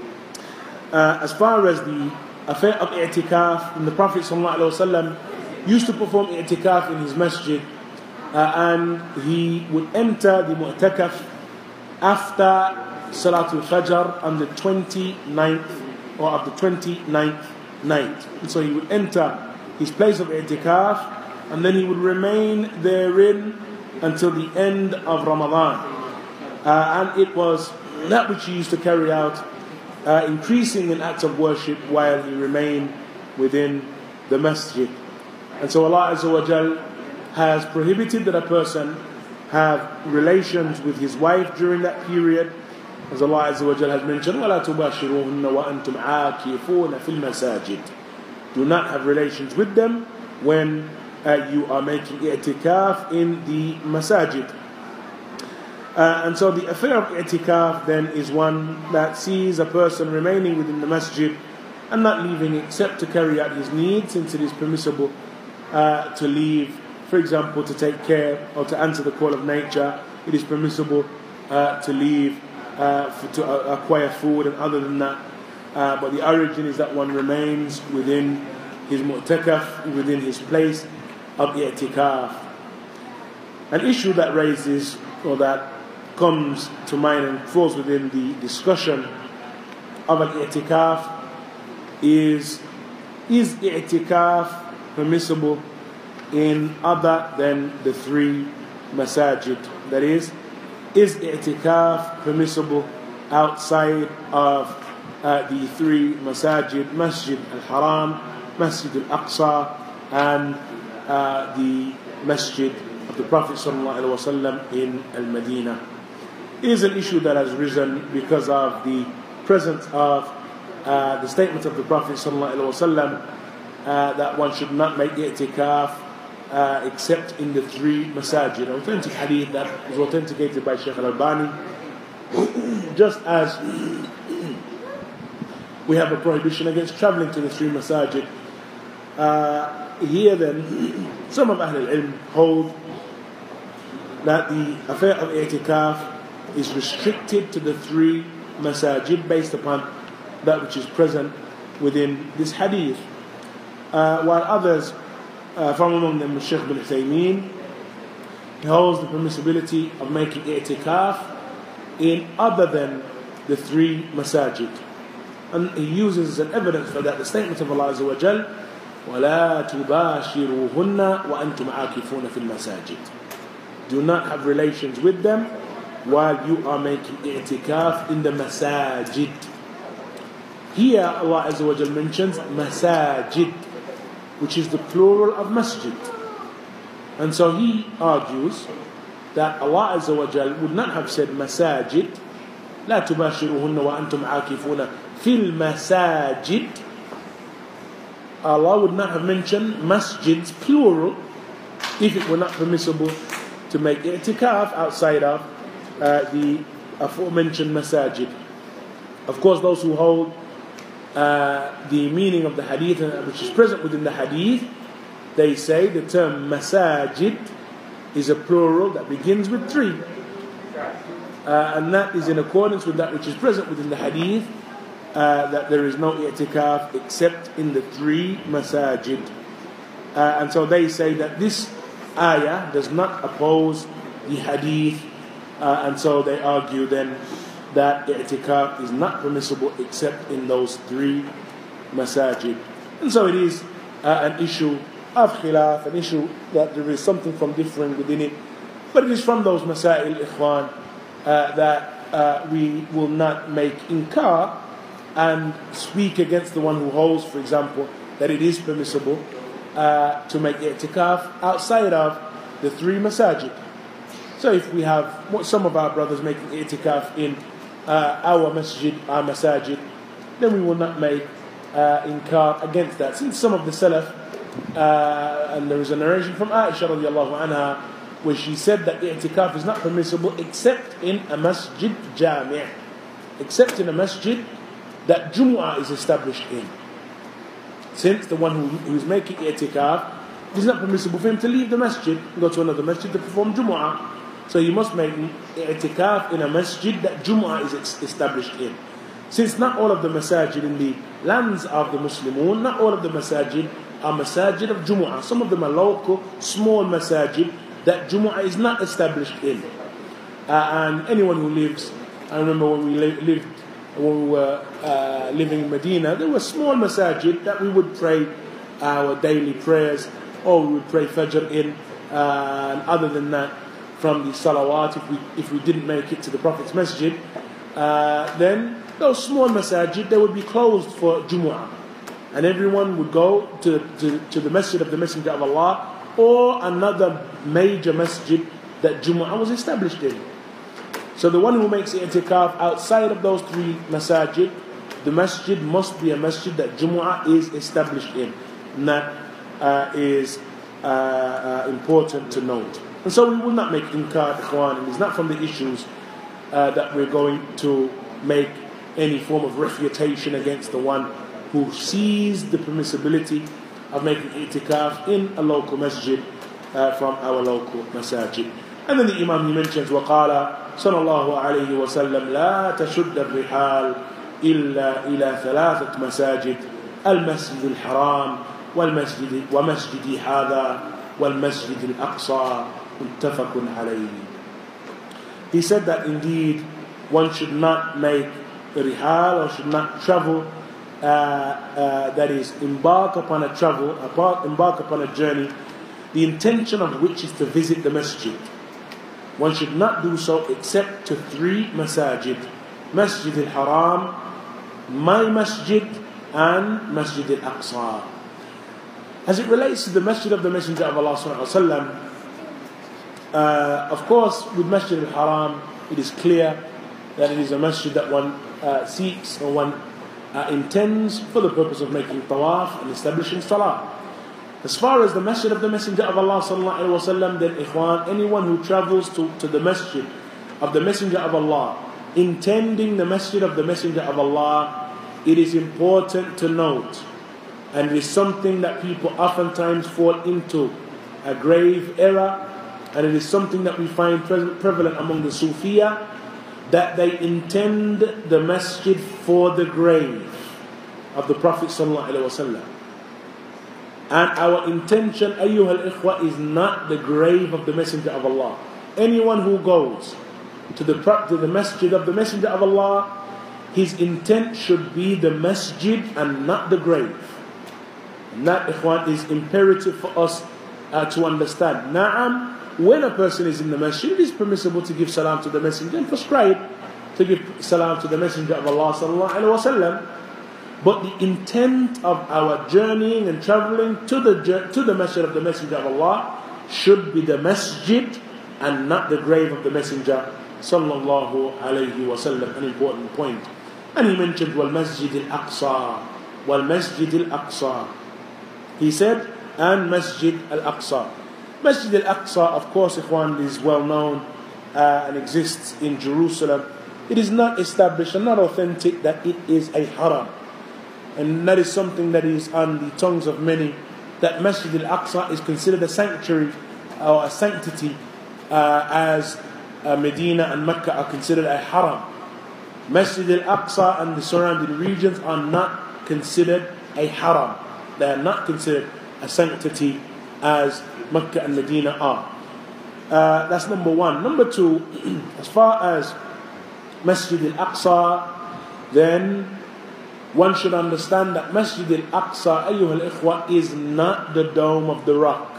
Uh, as far as the affair of i'tikaf, the Prophet ﷺ used to perform i'tikaf in his masjid, uh, and he would enter the mu'takaf after Salatul Fajr on the twenty-ninth or of the twenty-ninth night. And so he would enter his place of i'tikaf, and then he would remain therein until the end of Ramadan. Uh, and it was that which he used to carry out, Uh, increasing in acts of worship while he remained within the masjid. And so Allah Azza wa Jal has prohibited that a person have relations with his wife during that period, as Allah Azza wa Jal has mentioned, وَلَا تُبَاشِرُوهُنَّ وَأَنْتُمْ عَاكِفُونَ فِي الْمَسَاجِدِ. Do not have relations with them when uh, you are making i'tikaf in the masajid. Uh, and so the affair of i'tikaf then is one that sees a person remaining within the masjid and not leaving except to carry out his needs, since it is permissible uh, to leave, for example, to take care or to answer the call of nature. It is permissible uh, to leave uh, for, to uh, acquire food, and other than that. Uh, but the origin is that one remains within his mu'takaf, within his place of i'tikaf. An issue that raises, or that comes to mind and falls within the discussion of an i'tikaf is, is i'tikaf permissible in other than the three masajid? That is, is i'tikaf permissible outside of uh, the three masajid, Masjid al-Haram, Masjid al-Aqsa, and uh, the Masjid of the Prophet ﷺ in Al-Madinah? It is an issue that has risen because of the presence of uh, the statement of the Prophet ﷺ uh, that one should not make i'tikaf uh, except in the three masajid. An authentic hadith that was authenticated by Shaykh Al-Albani. Just as we have a prohibition against travelling to the three masajid, uh, here then some of Ahl al-Ilm hold that the affair of i'tikaf is restricted to the three masajid based upon that which is present within this hadith. Uh, while others, uh, from among them Shaykh bin Uthaymeen, he holds the permissibility of making i'tikaf in other than the three masajid. And he uses as an evidence for that the statement of Allah Azza wa Jal, وَلَا تُبَاشِرُوهُنَّ وَأَنْتُمْ عَاكِفُونَ فِي الْمَسَاجِدِ. Do not have relations with them while you are making i'tikaf in the masajid. Here Allah Azza wa Jal mentions masajid, which is the plural of masjid. And so he argues that Allah Azza wa Jal would not have said masajid, لا تباشروهن وأنتم عاكفون في المساجد. Allah would not have mentioned masjids plural if it were not permissible to make i'tikaf outside of uh, the aforementioned masajid. Of course, those who hold uh, the meaning of the hadith, which is present within the hadith, they say the term masajid is a plural that begins with three. Uh, and that is in accordance with that which is present within the hadith, uh, that there is no i'tikaf except in the three masajid. Uh, and so they say that this ayah does not oppose the hadith, uh, and so they argue then that i'tikaf is not permissible except in those three masajid. And so it is uh, an issue of khilaf, an issue that there is something from differing within it, but it is from those masail, ikhwan, uh, that uh, we will not make inkar and speak against the one who holds, for example, that it is permissible uh, to make i'tikaf outside of the three masajid. So if we have some of our brothers making i'tikaf in uh, our masjid, our masajid, then we will not make uh, inkar against that. Since some of the salaf, uh, and there is a narration from Aisha radiallahu anha, where she said that i'tikaf is not permissible except in a masjid jami', except in a masjid that Jumu'ah is established in. Since the one who, who is making i'tikaf, it is not permissible for him to leave the masjid and go to another masjid to perform Jumu'ah. So you must make i'tikaf in a masjid that Jumu'ah is ex- established in. Since not all of the masajid in the lands of the Muslimun, not all of the masajid are masajid of Jumu'ah. Some of them are local, small masajid that Jumu'ah is not established in. Uh, and anyone who lives, I remember when we li- lived, when we were uh, living in Medina, there were small masajid that we would pray our daily prayers, or we would pray Fajr in, uh, and other than that, from the salawat, if we if we didn't make it to the Prophet's masjid, uh, then those small masajid, they would be closed for Jumu'ah. And everyone would go to, to, to the masjid of the Messenger of Allah, or another major masjid that Jumu'ah was established in. So the one who makes i'tikaf outside of those three masajid, the masjid must be a masjid that Jumu'ah is established in. And that uh, is uh, uh, important to note. And so we will not make inkar, ikhwan, and it's not from the issues uh, that we're going to make any form of refutation against the one who sees the permissibility of making i'tikaf in a local masjid uh, from our local masajid. And then the Imam, he mentions, وَقَالَ صلى الله عليه وسلم لا تشد الرحال إلا إلى ثلاثة مساجد المسجد الحرام والمسجد ومسجد هذا والمسجد الأقصى متفق عليه. He said that indeed one should not make rihal, or should not travel, uh, uh, that is, embark upon a travel, embark upon a journey, the intention of which is to visit the masjid. One should not do so except to three masajid: Masjid al-Haram, my masjid, and Masjid al-Aqsa. As it relates to the masjid of the Messenger of Allah sallallahu alaihi wasallam, uh, of course, with Masjid al-Haram, it is clear that it is a masjid that one uh, seeks, or one uh, intends for the purpose of making tawaf and establishing salah. As far as the masjid of the Messenger of Allah sallallahu alaihi wasallam, then ikhwan, anyone who travels to, to the masjid of the Messenger of Allah, intending the masjid of the Messenger of Allah, it is important to note, and it is something that people oftentimes fall into a grave error, and it is something that we find pre- prevalent among the Sufiya, that they intend the masjid for the grave of the Prophet sallallahu alaihi wasallam. And our intention, ayyuha al-ikhwa, is not the grave of the Messenger of Allah. Anyone who goes to the to the masjid of the Messenger of Allah, his intent should be the masjid and not the grave. And that, ikhwan, is imperative for us uh, to understand. Na'am, when a person is in the masjid, it is permissible to give salam to the Messenger, and prescribed to give salam to the Messenger of Allah sallallahu alaihi wasallam. But the intent of our journeying and traveling to the to the masjid of the Messenger of Allah should be the masjid and not the grave of the Messenger sallallahu alaihi wasallam. An important point. And he mentioned wal masjid al-Aqsa, wal masjid al-Aqsa. He said, and Masjid al-Aqsa. Masjid al-Aqsa, of course, Ikhwan, is well known uh, and exists in Jerusalem. It is not established and not authentic that it is a haram. And that is something that is on the tongues of many, that Masjid al-Aqsa is considered a sanctuary or a sanctity uh, as uh, Medina and Mecca are considered a haram. Masjid al-Aqsa and the surrounding regions are not considered a haram. They are not considered a sanctity as Mecca and Medina are. Uh, that's number one. Number two, as far as Masjid al-Aqsa, then one should understand that Masjid al-Aqsa, ayyuha al-ikhwa, is not the Dome of the Rock.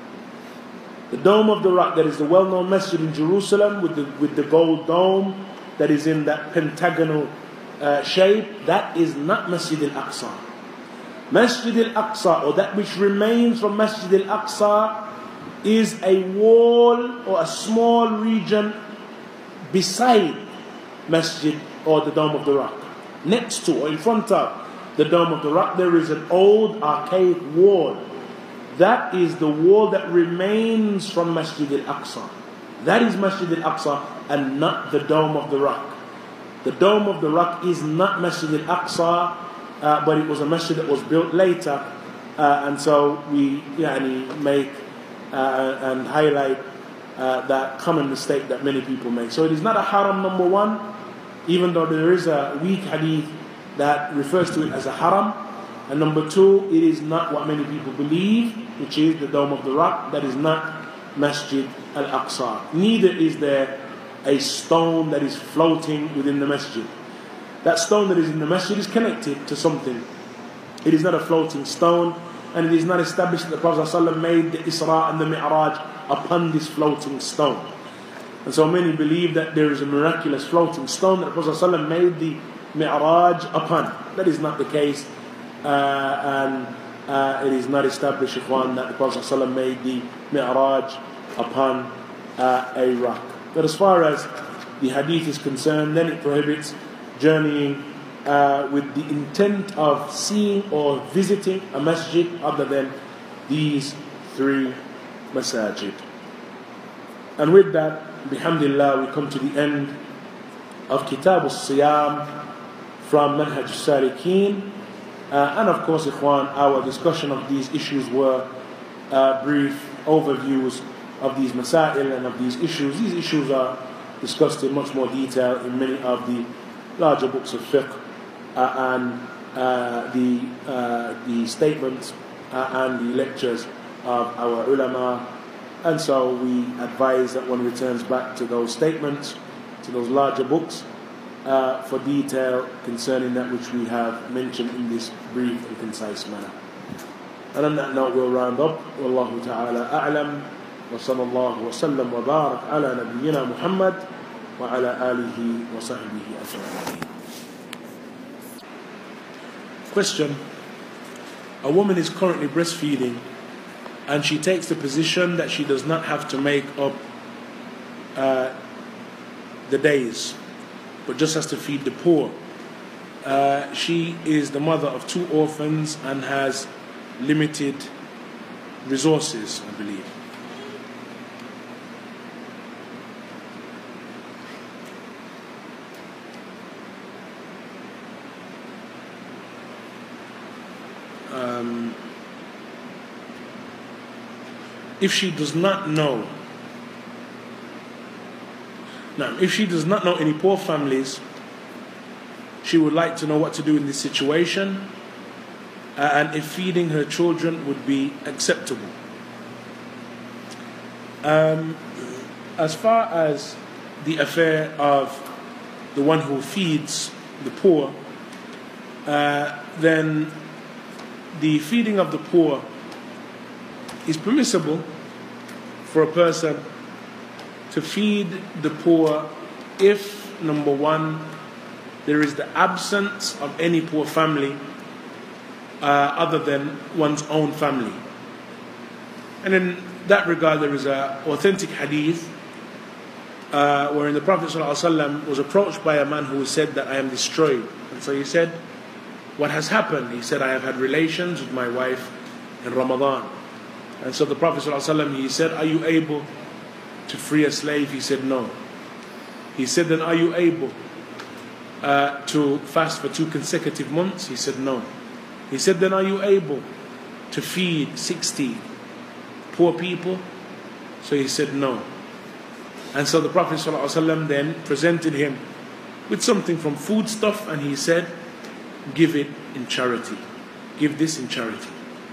The Dome of the Rock, that is the well-known masjid in Jerusalem with the, with the gold dome that is in that pentagonal uh, shape, that is not Masjid al-Aqsa. Masjid al-Aqsa, or that which remains from Masjid al-Aqsa, is a wall or a small region beside Masjid or the Dome of the Rock. Next to or in front of the Dome of the Rock, there is an old archaic wall. That is the wall that remains from Masjid al-Aqsa. That is Masjid al-Aqsa and not the Dome of the Rock. The Dome of the Rock is not Masjid al-Aqsa, uh, but it was a masjid that was built later, uh, and so we yani, make uh, and highlight uh, that common mistake that many people make. So it is not a haram, number one, even though there is a weak hadith that refers to it as a haram. And number two, it is not what many people believe, which is the Dome of the Rock. That is not Masjid al-Aqsa. Neither is there a stone that is floating within the masjid. That stone that is in the masjid is connected to something. It is not a floating stone, and it is not established that the Prophet ﷺ made the Isra and the Mi'raj upon this floating stone. And so many believe that there is a miraculous floating stone that the Prophet ﷺ made the Mi'raj upon. That is not the case, uh, and uh, it is not established, Ikhwan, that the Prophet ﷺ made the Mi'raj upon uh, a rock. But as far as the hadith is concerned, then it prohibits journeying uh, with the intent of seeing or visiting a masjid other than these three masajid. And with that, bihamdillah, we come to the end of Kitab al-Siyam from Manhaj al-Salikin. Uh, and of course, Ikhwan, our discussion of these issues were uh, brief overviews of these masail and of these issues. These issues are discussed in much more detail in many of the larger books of fiqh uh, and uh, the uh, the statements uh, and the lectures of our ulama. And so we advise that one returns back to those statements, to those larger books, uh, for detail concerning that which we have mentioned in this brief and concise manner. And on that note, we'll round up. Wallahu ta'ala a'lam. Wa sallallahu wa sallam wa barak ala nabiyyina Muhammad wa ala alihi wa sahbihi ajma'in. Question. A woman is currently breastfeeding, and she takes the position that she does not have to make up uh, the days, but just has to feed the poor. Uh, she is the mother of two orphans and has limited resources, I believe. Um, if she does not know, now, if she does not know any poor families, she would like to know what to do in this situation, uh, and if feeding her children would be acceptable. Um, as far as the affair of the one who feeds the poor, uh, then the feeding of the poor is permissible for a person to feed the poor if, number one, there is the absence of any poor family uh, other than one's own family. And in that regard, there is an authentic hadith uh, wherein the Prophet ﷺ was approached by a man who said that I am destroyed. And so he said, what has happened? He said, I have had relations with my wife in Ramadan. And so the Prophet ﷺ, he said, are you able to free a slave? He said, no. He said, then are you able uh, to fast for two consecutive months? He said, no. He said, then are you able to feed sixty poor people? So he said, no. And so the Prophet ﷺ then presented him with something from food stuff, and he said, give it in charity. Give this in charity.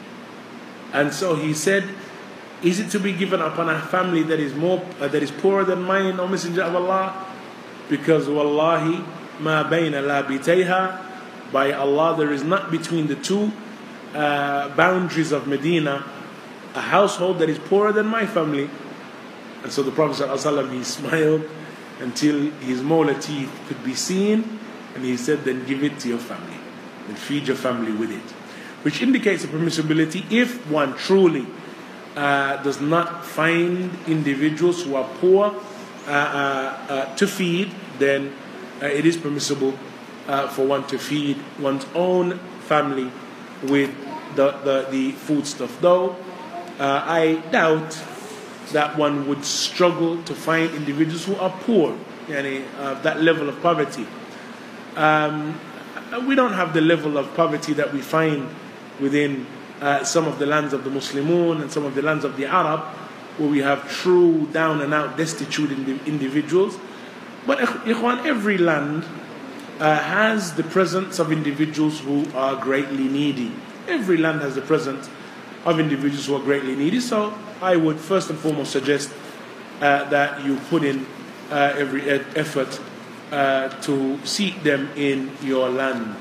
And so he said, is it to be given upon a family that is more uh, that is poorer than mine, O Messenger of Allah? Because wallahi ma bayna labitayha, by Allah there is not between the two uh, boundaries of Medina a household that is poorer than my family. And so the Prophet ﷺ, he smiled until his molar teeth could be seen, and he said, then give it to your family, and feed your family with it. Which indicates a permissibility if one truly uh, does not find individuals who are poor uh, uh, uh, to feed, then uh, it is permissible uh, for one to feed one's own family with the, the, the food stuff. Though uh, I doubt that one would struggle to find individuals who are poor, yani, uh, that level of poverty. Um, we don't have the level of poverty that we find within uh, some of the lands of the Muslimun and some of the lands of the Arab, where we have true down and out destitute indi- individuals. But ikhwan, every land uh, has the presence of individuals who are greatly needy. Every land has the presence of individuals who are greatly needy. So I would first and foremost suggest uh, that you put in uh, every effort uh, to seek them in your land.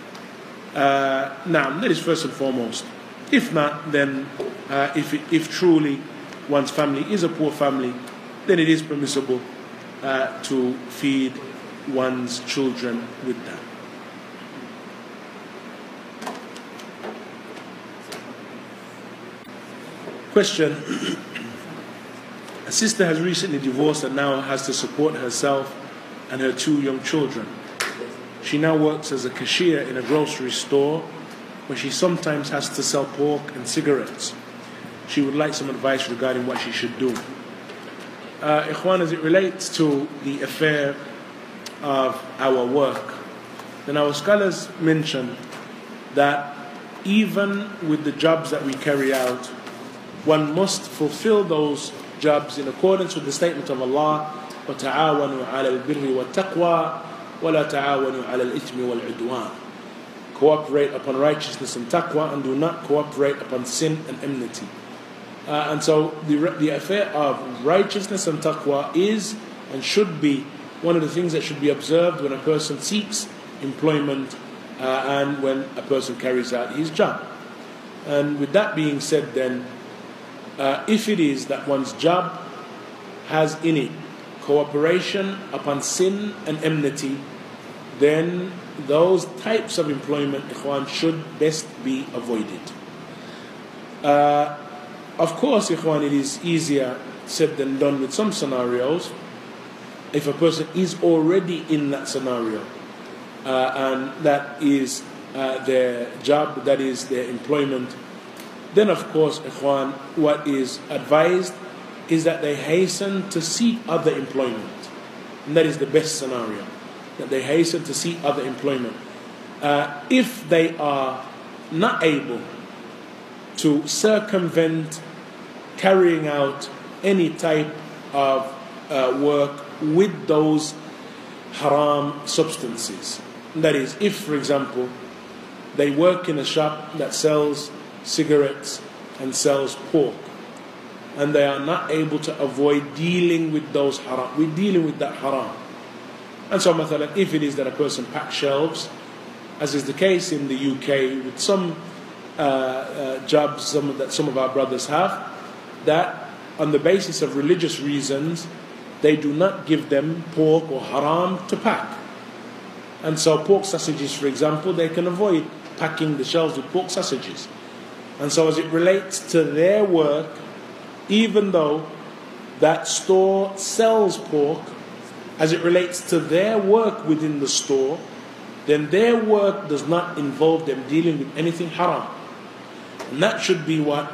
Uh, now, that is first and foremost. If not, then uh, if it, if truly one's family is a poor family, then it is permissible uh, to feed one's children with that. Question. A sister has recently divorced and now has to support herself and her two young children. She now works as a cashier in a grocery store where she sometimes has to sell pork and cigarettes. She would like some advice regarding what she should do. Uh, Ikhwan, as it relates to the affair of our work, then our scholars mention that even with the jobs that we carry out, one must fulfill those jobs in accordance with the statement of Allah, وَتَعَاوَنُوا عَلَى الْبِرِّ وَالتَّقْوَى وَلَا تَعَاوَنُوا عَلَى الْإِثْمِ وَالْعُدْوَانِ. Cooperate upon righteousness and taqwa, and do not cooperate upon sin and enmity. Uh, and so the, the affair of righteousness and taqwa is and should be one of the things that should be observed when a person seeks employment uh, and when a person carries out his job. And with that being said, then, uh, if it is that one's job has in it cooperation upon sin and enmity, then those types of employment, ikhwan, should best be avoided. Uh, of course, ikhwan, it is easier said than done with some scenarios. If a person is already in that scenario, uh, and that is uh, their job, that is their employment, then of course, ikhwan, what is advised is that they hasten to seek other employment. And that is the best scenario, that they hasten to seek other employment. Uh, if they are not able to circumvent carrying out any type of uh, work with those haram substances, that is, if, for example, they work in a shop that sells cigarettes and sells pork, and they are not able to avoid dealing with those haram, we're dealing with that haram. And so, mathalan, if it is that a person packs shelves, as is the case in the U K with some uh, uh, jobs some of that some of our brothers have, that on the basis of religious reasons, they do not give them pork or haram to pack. And so pork sausages, for example, they can avoid packing the shelves with pork sausages. And so as it relates to their work, even though that store sells pork, as it relates to their work within the store, then their work does not involve them dealing with anything haram. And that should be what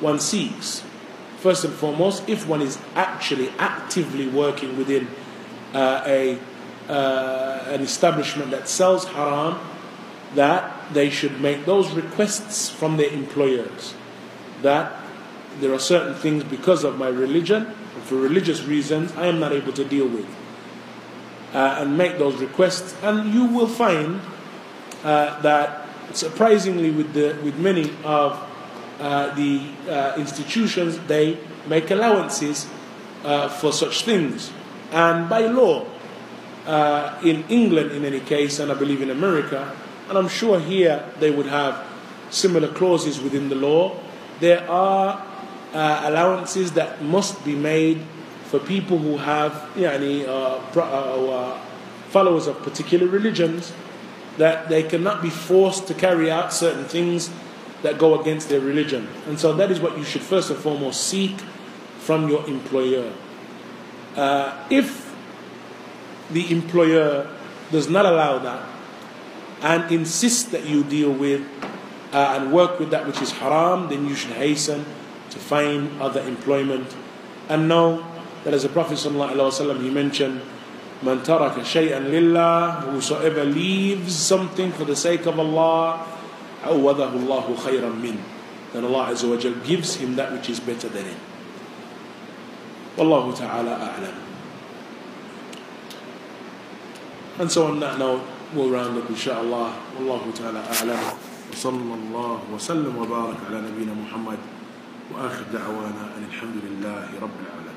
one seeks. First and foremost, if one is actually actively working within uh, a uh, an establishment that sells haram, that they should make those requests from their employers, that there are certain things because of my religion, and for religious reasons, I am not able to deal with. Uh, and make those requests, and you will find uh, that surprisingly with the with many of uh, the uh, institutions, they make allowances uh, for such things. And by law, uh, in England in any case, and I believe in America, and I'm sure here they would have similar clauses within the law, there are uh, allowances that must be made for people who have yani, uh, pro- uh, followers of particular religions, that they cannot be forced to carry out certain things that go against their religion. And so that is what you should first and foremost seek from your employer. Uh, if the employer does not allow that and insists that you deal with uh, and work with that which is haram, then you should hasten to find other employment. And know that as the Prophet ﷺ, he mentioned, Man taraka shay'an lillah, whosoever leaves something for the sake of Allah, awadahu Allahu khayran min, then Allah Azza wa Jal gives him that which is better than it. Wallahu ta'ala a'lam. And so on that note, we'll round up inshaAllah. Wallahu ta'ala a'lam. وصلى الله وسلم وبارك على نبينا محمد وآخر دعوانا أن الحمد لله رب العالمين.